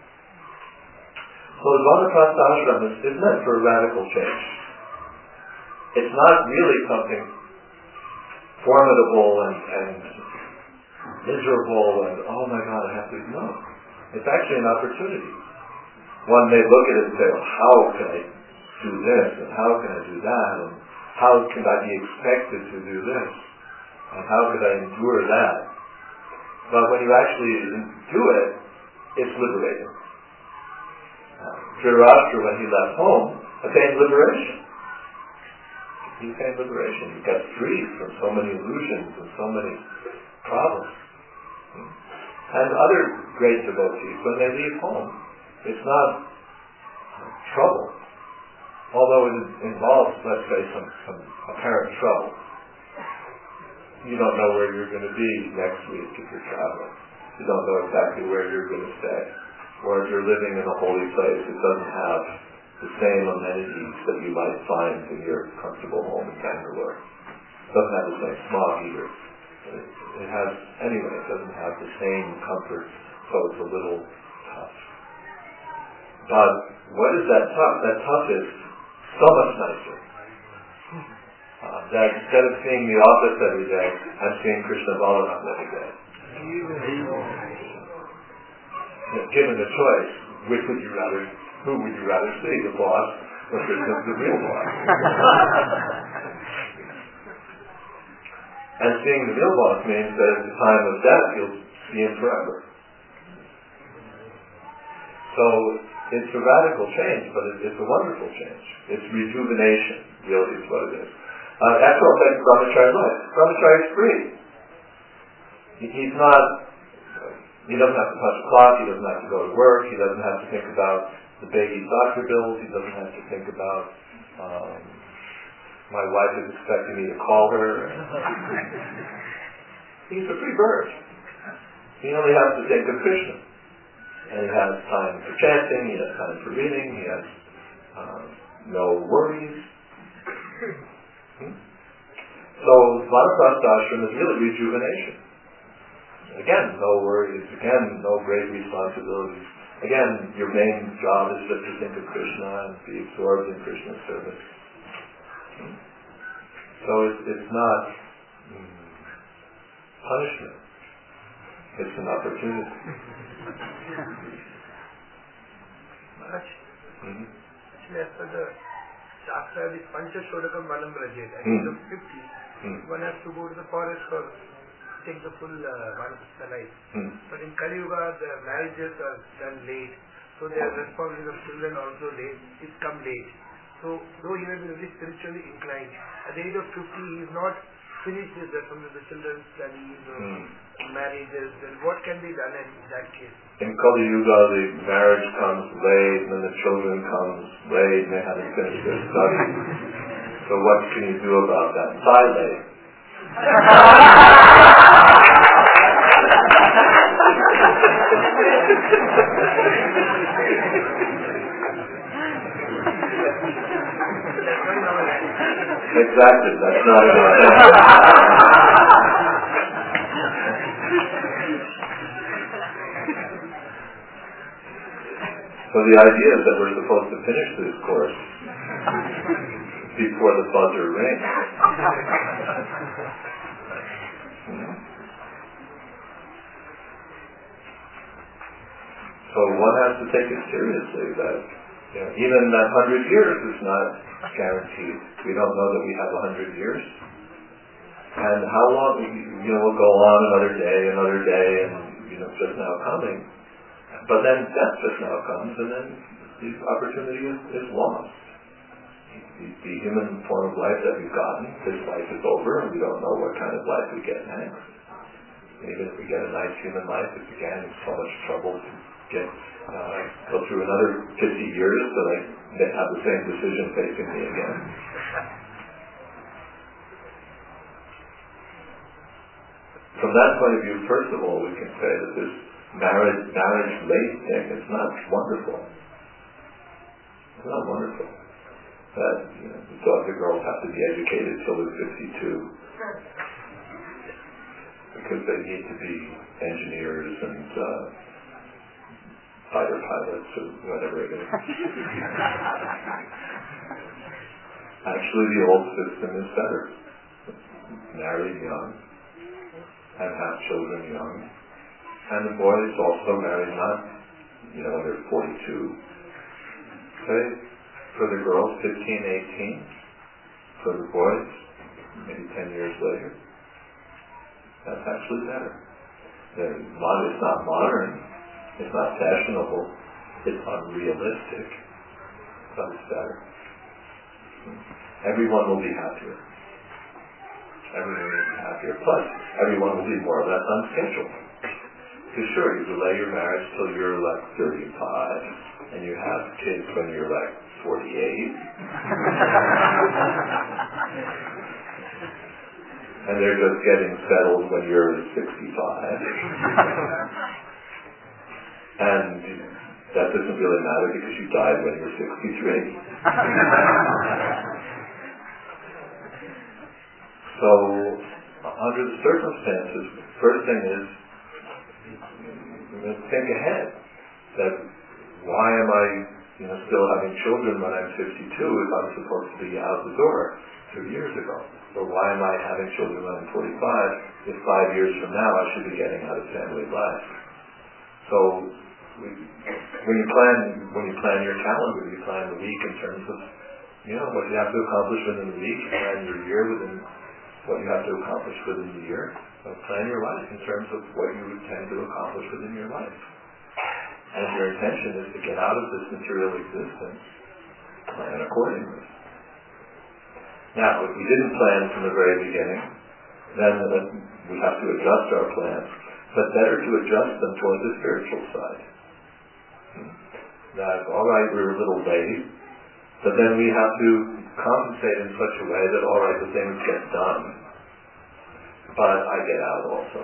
So the Vanaprastha Ashram is meant for a radical change. It's not really something formidable and miserable and, oh my God, I have to... No. It's actually an opportunity. One may look at it and say, well, how can I do this, and how can I do that, and how can I be expected to do this, and how could I endure that? But when you actually do it, it's liberating. Dhritarashtra, when he left home, attained liberation. He attained liberation. He got free from so many illusions and so many problems. And other great devotees, when they leave home, it's not trouble. Although it involves, let's say, some apparent trouble. You don't know where you're going to be next week if you're traveling. You don't know exactly where you're going to stay. Or if you're living in a holy place, it doesn't have the same amenities that you might find in your comfortable home in Bangalore. It doesn't have the same smog either. It has, anyway, it doesn't have the same comforts, so it's a little tough. But what is that tough? That tough is so much nicer. That instead of seeing the office every day, I'm seeing Krishna Balaram every day. Given the choice, who would you rather see, the boss or Krishna, the real boss? And seeing the real boss means that at the time of death, you'll see him forever. So it's a radical change, but it's a wonderful change. It's rejuvenation, really, is what it is. That's what affects Brahmachari's life. Brahmachari is free. He doesn't have to touch a clock, he doesn't have to go to work, he doesn't have to think about the baby's doctor bills, he doesn't have to think about my wife is expecting me to call her. He's a free bird. He only has to think of Krishna. And he has time for chanting, he has time for reading, he has no worries. So Vanaprastha Ashram is really rejuvenation. Again, no worries. Again, no great responsibilities. Again, your main job is just to think of Krishna and be absorbed in Krishna's service. So it's not punishment. It's an opportunity. Actually, as per the Shastra, this Pancha Shodakam Manam Brajet, at the age of 50, one has to go to the forest for take the full life. But in Kali Yuga, the marriages are done late, so their responsibility of children also late. It's come late. So though he may be really spiritually inclined, at the age of 50, he is not finished with the children's studies or marriages. Then what can be done in that case? In Kali Yuga, the marriage comes late, and then the children come late, and they haven't finished their studies. So what can you do about that? Die late. Exactly, that's not enough. So the idea is that we're supposed to finish this course before the buzzer rings. So one has to take it seriously that even that 100 years is not guaranteed. We don't know that we have 100 years. And how long, will go on another day, and just now coming. But then death just now comes, and then the opportunity is lost. The human form of life that we've gotten, this life is over, and we don't know what kind of life we get next. Even if we get a nice human life, it's again so much trouble to go through another 50 years so they have the same decision facing me again. From that point of view, first of all, we can say that this marriage late thing is not wonderful. It's not wonderful. That the girls have to be educated till they're 52 because they need to be engineers and fighter pilots or whatever it is. Actually, the old system is better. Marry young and have children young. And the boys also married not, when they're 42. Okay? For the girls, 15, 18. For the boys, maybe 10 years later. That's actually better. It's not modern. It's not fashionable. It's unrealistic. But it's better. Everyone will be happier. Everyone will be happier. Plus, everyone will be more or less on schedule. Because sure, you delay your marriage till you're like 35, and you have kids when you're like 48. And they're just getting settled when you're 65. And that doesn't really matter because you died when you're 63. So, under the circumstances, first thing is, think ahead. That why am I, still having children when I'm 52 if I'm supposed to be out the door 2 years ago? Or why am I having children when I'm 45 if 5 years from now I should be getting out of family life? So, when you plan your calendar, you plan the week in terms of, what you have to accomplish within the week. You plan your year within what you have to accomplish within the year. So plan your life in terms of what you intend to accomplish within your life. And if your intention is to get out of this material existence, plan accordingly. Now, if we didn't plan from the very beginning, then we have to adjust our plans. But better to adjust them toward the spiritual side. That, all right, we're a little late, but then we have to compensate in such a way that, all right, the things get done, but I get out also.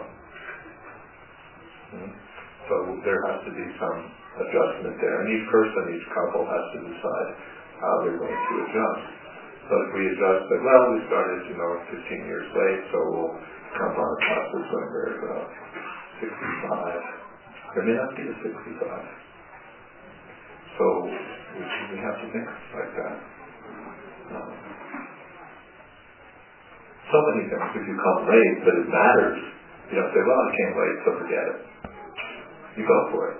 So there has to be some adjustment there. And each person, each couple has to decide how they're going to adjust. So if we adjust that, we started, 15 years late, so we'll come on classes when we're 65. There may not be a 65. So we have to think like that. So many things. If you come late, but it matters, you don't say, I came late, so forget it. You go for it.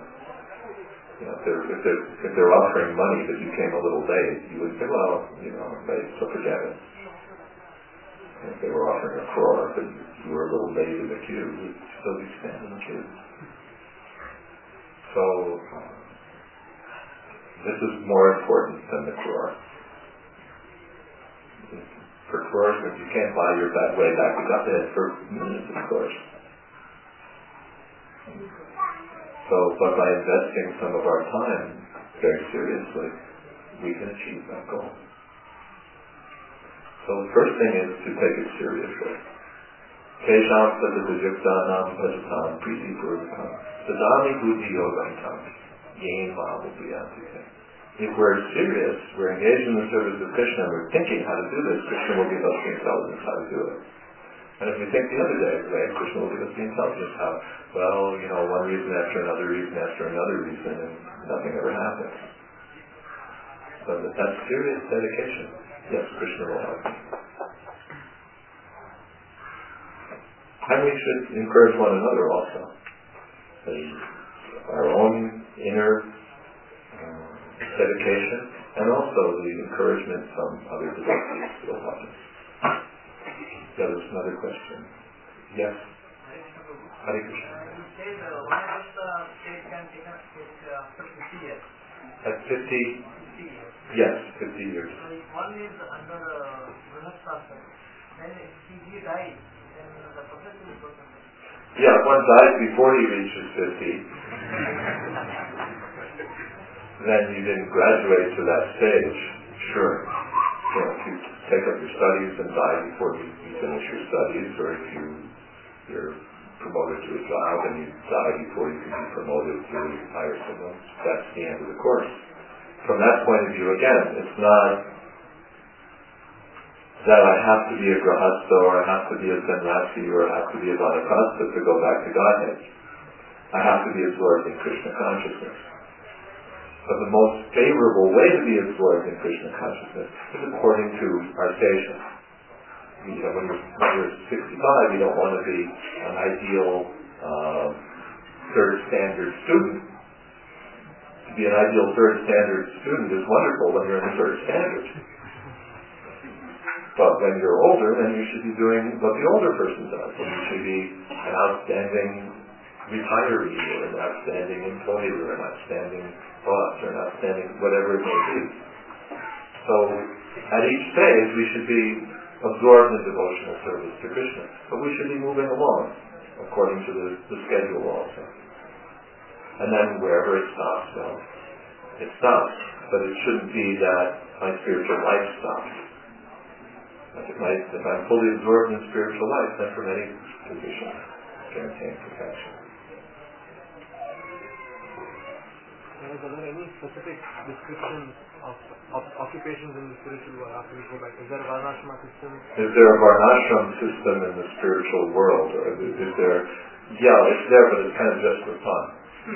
If they're offering money but you came a little late, you would say, I'm late, so forget it. And if they were offering a crore but you were a little late in the queue, you'd still be standing in the queue. So, this is more important than the crore. For crores, if you can't buy your way back, you got that for minutes, of course. So, but by investing some of our time very seriously, we can achieve that goal. So the first thing is to take it seriously. Tejam Sadhajikdanam Bhajatam Priti Purvakam Sadami Buddhi Yogantam Yen Mahamupriyanti. If we're serious, we're engaged in the service of Krishna, we're thinking how to do this, Krishna will give us the intelligence how to do it. And if we think the other way, Krishna will give us the intelligence how, one reason after another reason after another reason, and nothing ever happens. So that's serious dedication. Yes, Krishna will help me. And we should encourage one another also. Our own inner dedication, and also the encouragement from other devotees will help us. Yeah, there's another question. Yes? Hare Krishna. You said one of the state can take after 50 years. At 50? 50 years. Yes, 50 years. So if one is under Grihasthasana, then if he dies, then the process will go somewhere. Yeah, if one dies before he reaches 50, then you didn't graduate to that stage. Sure. If you take up your studies and die before you finish your studies, or if you're promoted to a job and you die before you can be promoted to higher signals, that's the end of the course. From that point of view, again, it's not that I have to be a grahastha, or I have to be a sannyasi, or I have to be a vanapasta to go back to Godhead. I have to be absorbed in Krishna consciousness. But the most favorable way to be absorbed in Krishna consciousness is according to our station. When you're 65, you don't want to be an ideal third standard student. To be an ideal third standard student is wonderful when you're in the third standard. But when you're older, then you should be doing what the older person does. And you should be an outstanding retiree, or an outstanding employee, or an outstanding boss, or an outstanding whatever it may be. So at each stage we should be absorbed in devotional service to Krishna. But we should be moving along according to the schedule also. And then wherever it stops, well, it stops. But it shouldn't be that my spiritual life stops. If I'm fully absorbed in spiritual life, then from any position I can attain perfection. Are there any specific descriptions of occupations in the spiritual world after we go back? Is there a varnashrama system? Is there a varnashram system in the spiritual world? Or is there? Yeah, it's there, but it's kind of just for fun.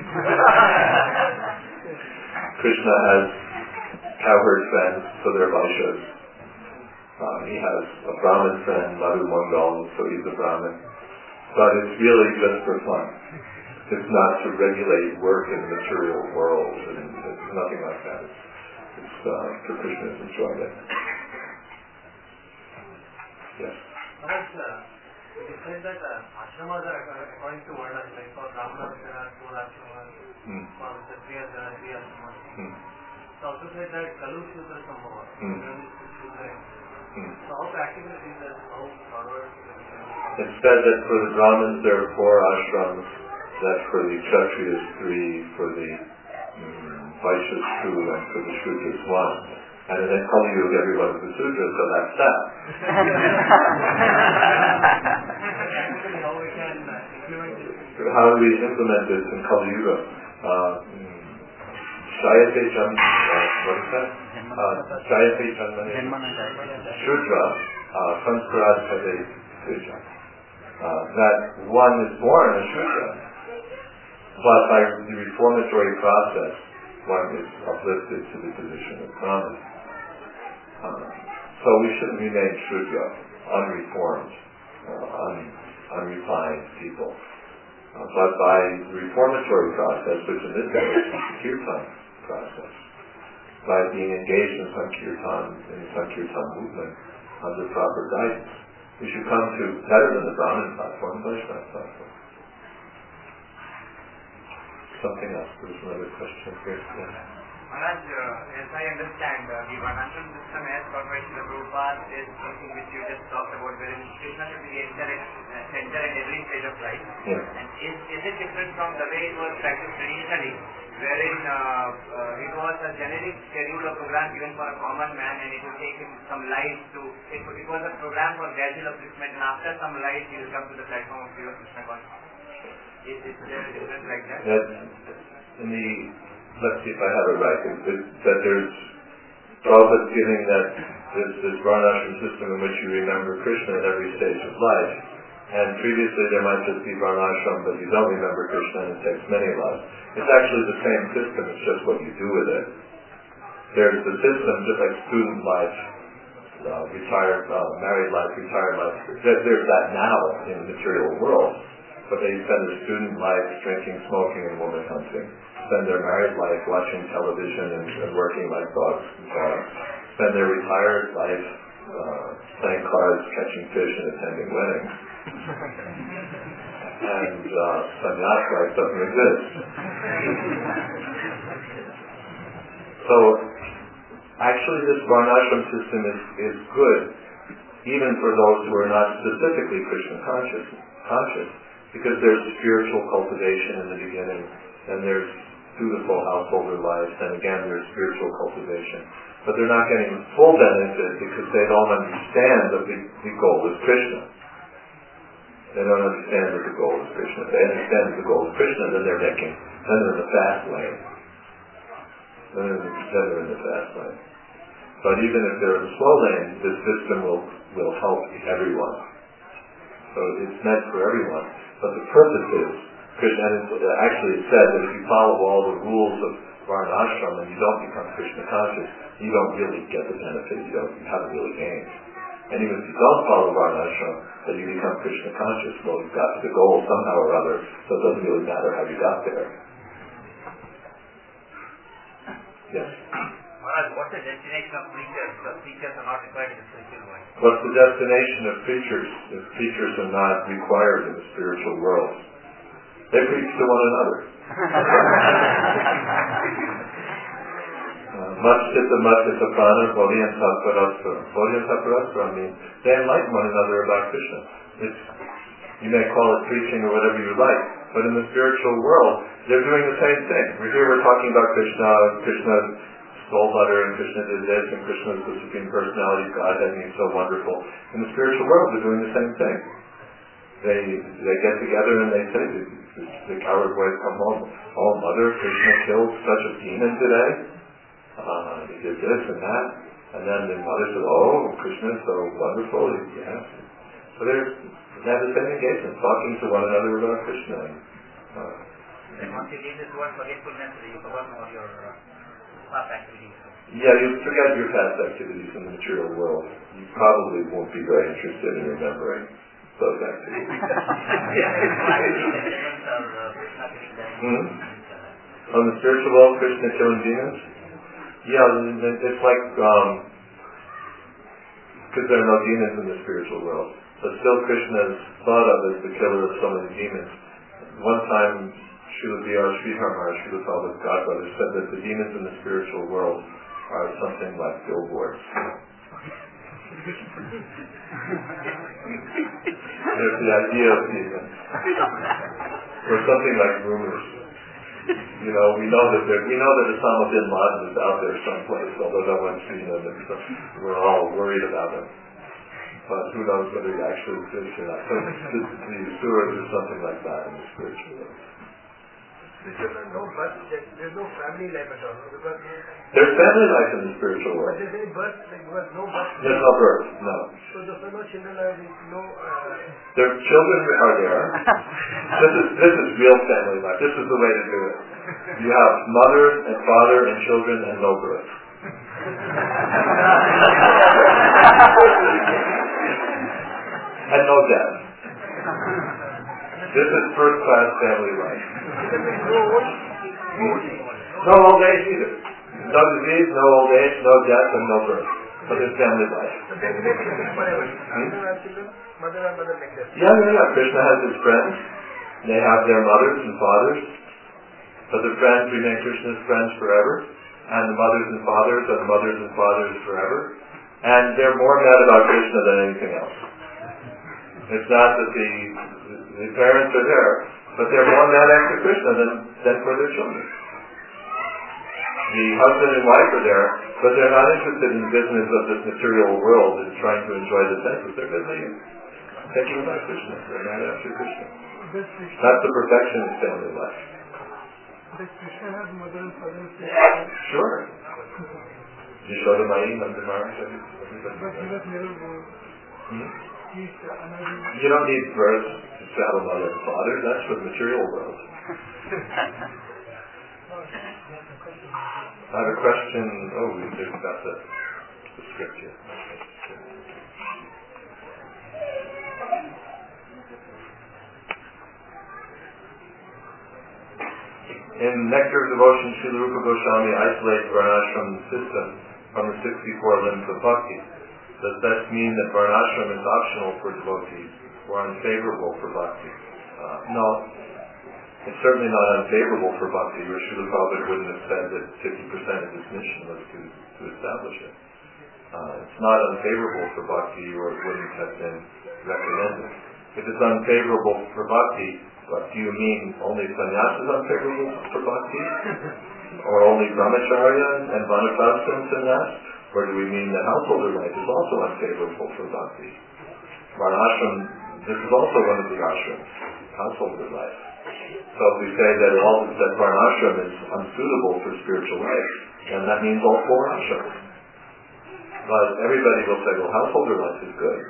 Krishna has cowherd friends, so they're Vaishyas. He has a Brahmin friend, Madhu Mangal, so he's a Brahmin. But it's really just for fun. It's not to regulate work in the material world, and it's nothing like that. It's for Krishna's enjoyment. Yes? You said that ashramas are according to Varnas, like for Brahmanas there are 4 ashramas, for Kshatriyas there are 3 ashramas. It also said that Kalu Shudra Sambhava, So how practical is that? How forward? It said that for the Brahmins there are 4 ashrams, that for the Kshatriyas 3, for the Vaishyas 2, and for the Shudras 1. And then Kali Yuga everyone is a Sudra, so that's that. How we can implement it? How do we implement this in Kali Yuga? Jayate what is that? Jayate Janmane Shudra, Sanskarat Pade Sudra. That one is born a Shudra, but by the reformatory process, one is uplifted to the position of Brahman. So we shouldn't remain Shudra, unreformed, unrefined people. But by the reformatory process, which in this case is the Kirtan process, by being engaged in the Sankirtan movement under proper guidance, we should come to better than the Brahmin platform, Vaishnava platform. Something else. There's another question here. Yeah. Maharaj, as I understand, the Varnashram system as corporation of Prabhupada is something which you just talked about, wherein Krishna should be the center at every stage of life. Yeah. And is it different from the way it was practiced traditionally, wherein it was a generic schedule, a program given for a common man, and it would take him some lives to. It was a program for gradual upliftment, and after some lives, he will come to the platform of pure Krishna consciousness. Is there a difference like that? Let's see if I have it right. That there's Prabhupada's giving that this Varnashram system in which you remember Krishna at every stage of life. And previously there might just be Varnashram, but you don't remember Krishna and it takes many lives. It's actually the same system, it's just what you do with it. There's the system just like student life, married life, retired life. There's that now in the material world. But they spend their student life drinking, smoking, and woman hunting. Spend their married life watching television and working like dogs and dogs. Spend their retired life playing cards, catching fish, and attending weddings. And sannyas life doesn't exist. So, actually this Varnashram system is good, even for those who are not specifically Krishna conscious. Because there's spiritual cultivation in the beginning, and there's dutiful householder life, and again there's spiritual cultivation. But they're not getting full benefit because they don't understand that the goal is Krishna. They don't understand that the goal is Krishna. If they understand that the goal is Krishna, then they're in the fast lane. Then they're in the fast lane. But even if they're in the slow lane, this system will help everyone. So it's meant for everyone. But the purpose is, Krishna, and actually it said that if you follow all the rules of Varnashram and you don't become Krishna conscious, you don't really get the benefit, you haven't really gained. And even if you don't follow Varnashram, but you become Krishna conscious, well, you've got to the goal somehow or other, so it doesn't really matter how you got there. Yes? What's the destination of preachers? Because preachers are not required in the spiritual world. What's the destination of preachers if preachers are not required in the spiritual world? They preach to one another. Prana, means they enlighten one another about Krishna. You may call it preaching or whatever you like, but in the spiritual world, they're doing the same thing. We're talking about Krishna's soul butter, and Krishna did this, and Krishna is the Supreme Personality of Godhead, and He's so wonderful. In the spiritual world, they're doing the same thing. They get together and they say, the coward boys come home, oh mother, Krishna killed such a demon today. He did this and that. And then the mother said, oh, Krishna is so wonderful. Yes. So they have the same engagement, talking to one another about Krishna. And once you leave this world, forgetfulness, you forgot all your past activities. Yeah, you forget your past activities in the material world. You probably won't be very interested in remembering those activities. On the spiritual world, Krishna killing demons? Yeah, it's like, because there are no demons in the spiritual world. But still Krishna is thought of as the killer of so many demons. One time, Srila B.R. Sridhar Maharaj, Srila Prabhupada's godbrother, said that the demons in the spiritual world are something like billboards. There's the idea of demons. Or something like rumors. We know that Osama bin Laden is out there someplace, although no one's seen him, and so we're all worried about him. But who knows whether he actually exists or not. So the Asuras or something like that in the spiritual world. There's no birth, there's no family life at all, because there's family life in the spiritual world. But there's any birth, no birth. There's no birth, no. So there's no children, no. Their children are there. This is real family life. This is the way to do it. You have mother and father and children and no birth. And no death. This is first-class family life. No old age either. No disease, no old age, no death, and no birth. But it's family life. Mother and mother like that. Yeah. Krishna has his friends. They have their mothers and fathers. But the friends remain Krishna's friends forever. And the mothers and fathers are the mothers and fathers forever. And they're more mad about Krishna than anything else. It's not that the parents are there, but they're more mad after Krishna than for their children. The husband and wife are there, but they're not interested in the business of this material world and trying to enjoy the senses. They're busy thinking about Krishna. They're not after Krishna. That's the perfection of family life. Does Krishna have mother and father? Sure. Yashoda Mai, Nanda Maharaj, everybody. But he was never born. You don't need birth to have a mother and father. That's for the material world. I have a question. Oh, we've got the script here. In Nectar of Devotion, Srila Rupa Goswami isolates Varnashram system from the 64 limbs of bhakti. Does that mean that Varnashram is optional for devotees or unfavorable for bhakti? No. It's certainly not unfavorable for bhakti, or Srila Prabhupada wouldn't have said that 50% of his mission was to establish it. It's not unfavorable for bhakti, or it wouldn't have been recommended. If it's unfavorable for bhakti, do you mean only sannyasa is unfavorable for bhakti? Or only brahmacharya and vanapasta and sannyas? Or do we mean that householder life is also unfavorable for bhakti? Varnashram, this is also one of the ashrams, householder life. So if we say that Varnashram is unsuitable for spiritual life, then that means all 4 ashrams. But everybody will say, well, householder life is good.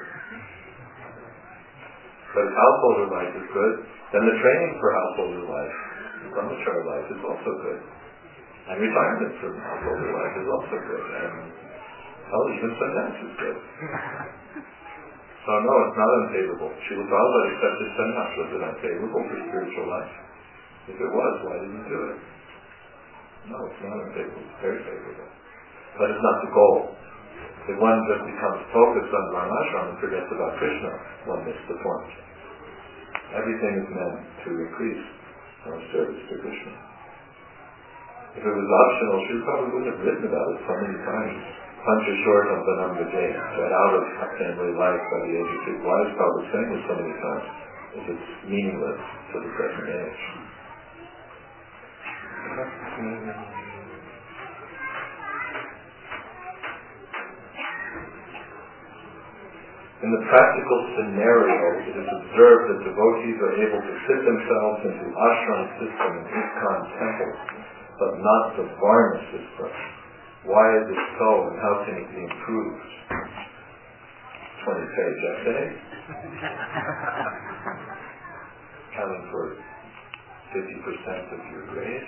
But if householder life is good, then the training for householder life, brahmacharya life, is also good. And retirement from householder life is also good. And even sannyas is good. So no, it's not unfavorable. Srila Prabhupada accepted sannyas. Was it unfavorable for spiritual life? If it was, why didn't he do it? No, it's not unfavorable. It's very favorable. But it's not the goal. If one just becomes focused on Varnashram and forgets about Krishna, one missed the point. Everything is meant to increase our service to Krishna. If it was optional, Srila Prabhupada wouldn't have written about it so many times. Pancha Shortam Vanam Vijay, got out of family life by the age of 6. Why is Prabhupada saying this so many times? If it's meaningless to the present age. In the practical scenario, it is observed that devotees are able to fit themselves into ashram system and ISKCON temples, but not the Varna system. Why is it so, and how can it be improved? 20-page essay. Counting for 50% of your grade.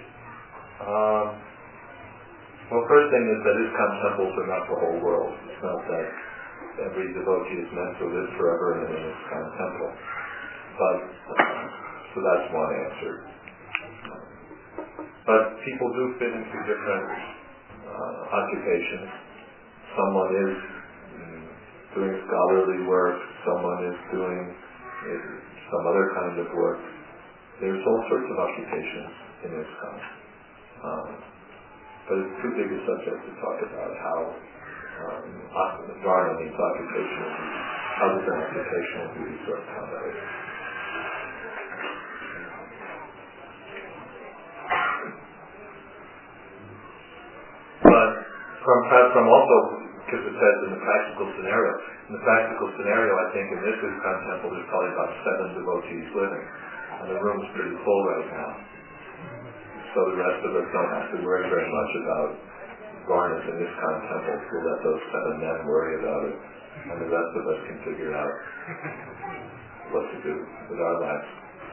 Well, first thing is that ISKCON temples are not the whole world. It's not that every devotee is meant to live forever in an ISKCON temple. But, so that's one answer. But people do fit into different occupations. Someone is doing scholarly work, someone is doing some other kind of work. There's all sorts of occupations in ISKCON. But it's too big a subject to talk about how Varna means occupational duties, how different occupational duties are accommodated. But from also, because it says in the practical scenario, I think in this ISKCON temple there's probably about 7 devotees living, and the room's pretty full right now. So the rest of us don't have to worry very much about Varnas in ISKCON temples. We'll let those 7 men worry about it, and the rest of us can figure out what to do with our lives.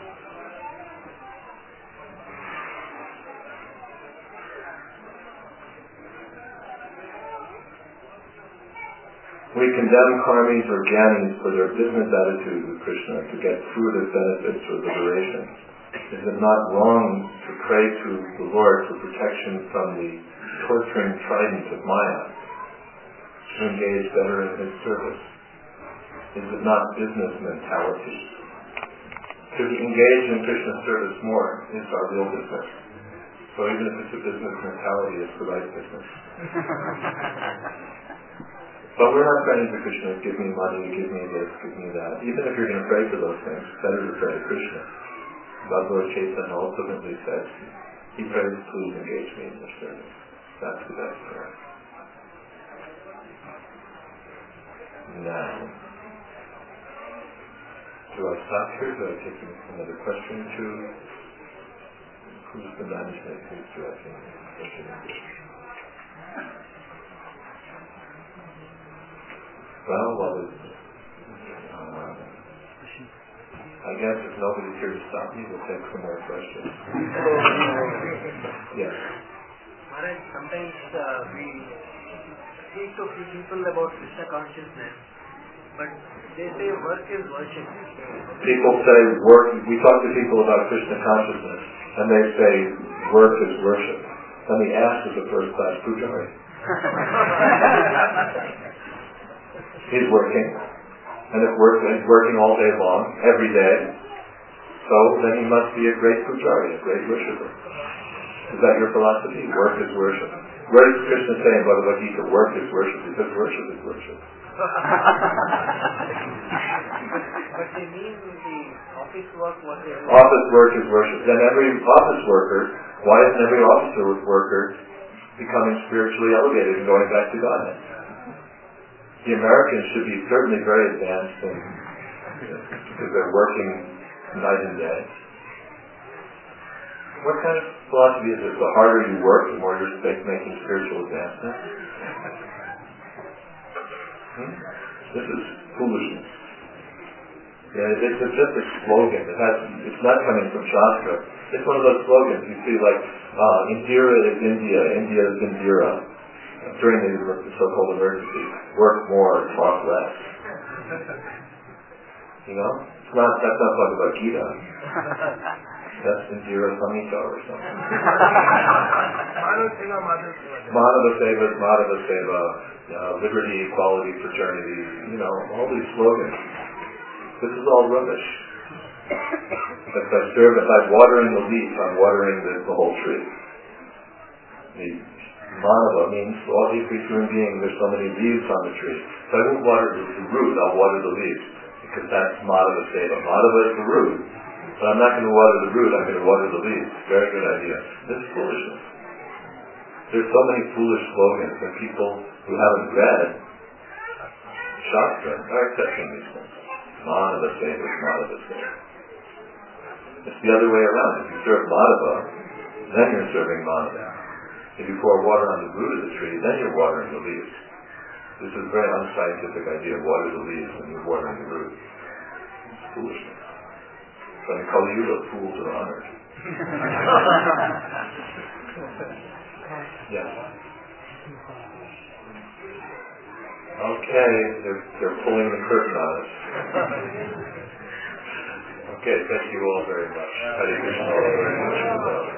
We condemn karmis or jnanis for their business attitude with Krishna to get fruitive benefits or liberation. Is it not wrong to pray to the Lord for protection from the torturing trident of Maya, to engage better in His service? Is it not business mentality? To engage in Krishna's service more is our real business. So even if it's a business mentality, it's the right business. But we're not praying to Krishna, give me money, give me this, give me that. Even if you're going to pray for those things, it's better to pray to Krishna. But Lord Chaitanya ultimately says, he prays, please engage me in your service. That's the best prayer. Now, do I stop here? Do I take another question or two? Who's the management who's directing this? Well, I guess if nobody's here to stop me, we'll take some more questions. Yes. Maharaj, sometimes we speak to few people about Krishna consciousness, but they say work is worship. People say work, we talk to people about Krishna consciousness, and they say work is worship. Let me ask as a first-class pujari. He's working, and he's working all day long, every day. So then he must be a great pujari, a great worshipper. Is that your philosophy? Work is worship. Where does Krishna say in Bhagavad Gita, work is worship? Because worship is worship. But they mean the office work, what they do. Office work is worship. Then every office worker, why isn't every office worker becoming spiritually elevated and going back to God? The Americans should be certainly very advanced because they're working night and day. What kind of philosophy is this? The harder you work, the more you're making spiritual advancement? This is foolishness. Yeah, it's just a slogan. It's not coming from Shastra. It's one of those slogans you see like, Indira is India, India is Indira. During the so-called emergency, work more, talk less. You know? That's not Bhagavad Gita. That's Indira Samhita or something. Madhava Seva, liberty, equality, fraternity, all these slogans. This is all rubbish. If I'm watering the leaf, I'm watering the whole tree. Madhava means every human being, there's so many leaves on the tree. So I won't water the root, I'll water the leaves. Because that's Madhava Seva. Madhava is the root. But I'm not going to water the root, I'm going to water the leaves. Very good idea. This is foolishness. There's so many foolish slogans that people who haven't read Shastra are accepting these things. Madhava Seva is Madhava Seva. It's the other way around. If you serve Madhava, then you're serving Madhava. If you pour water on the root of the tree, then you're watering the leaves. This is a very unscientific idea. Water the leaves when you're watering the root. It's foolishness. So in Kali Yuga, fools are honored. Yes. Okay, they're pulling the curtain on us. Okay, thank you all very much. Hare Krishna, very much.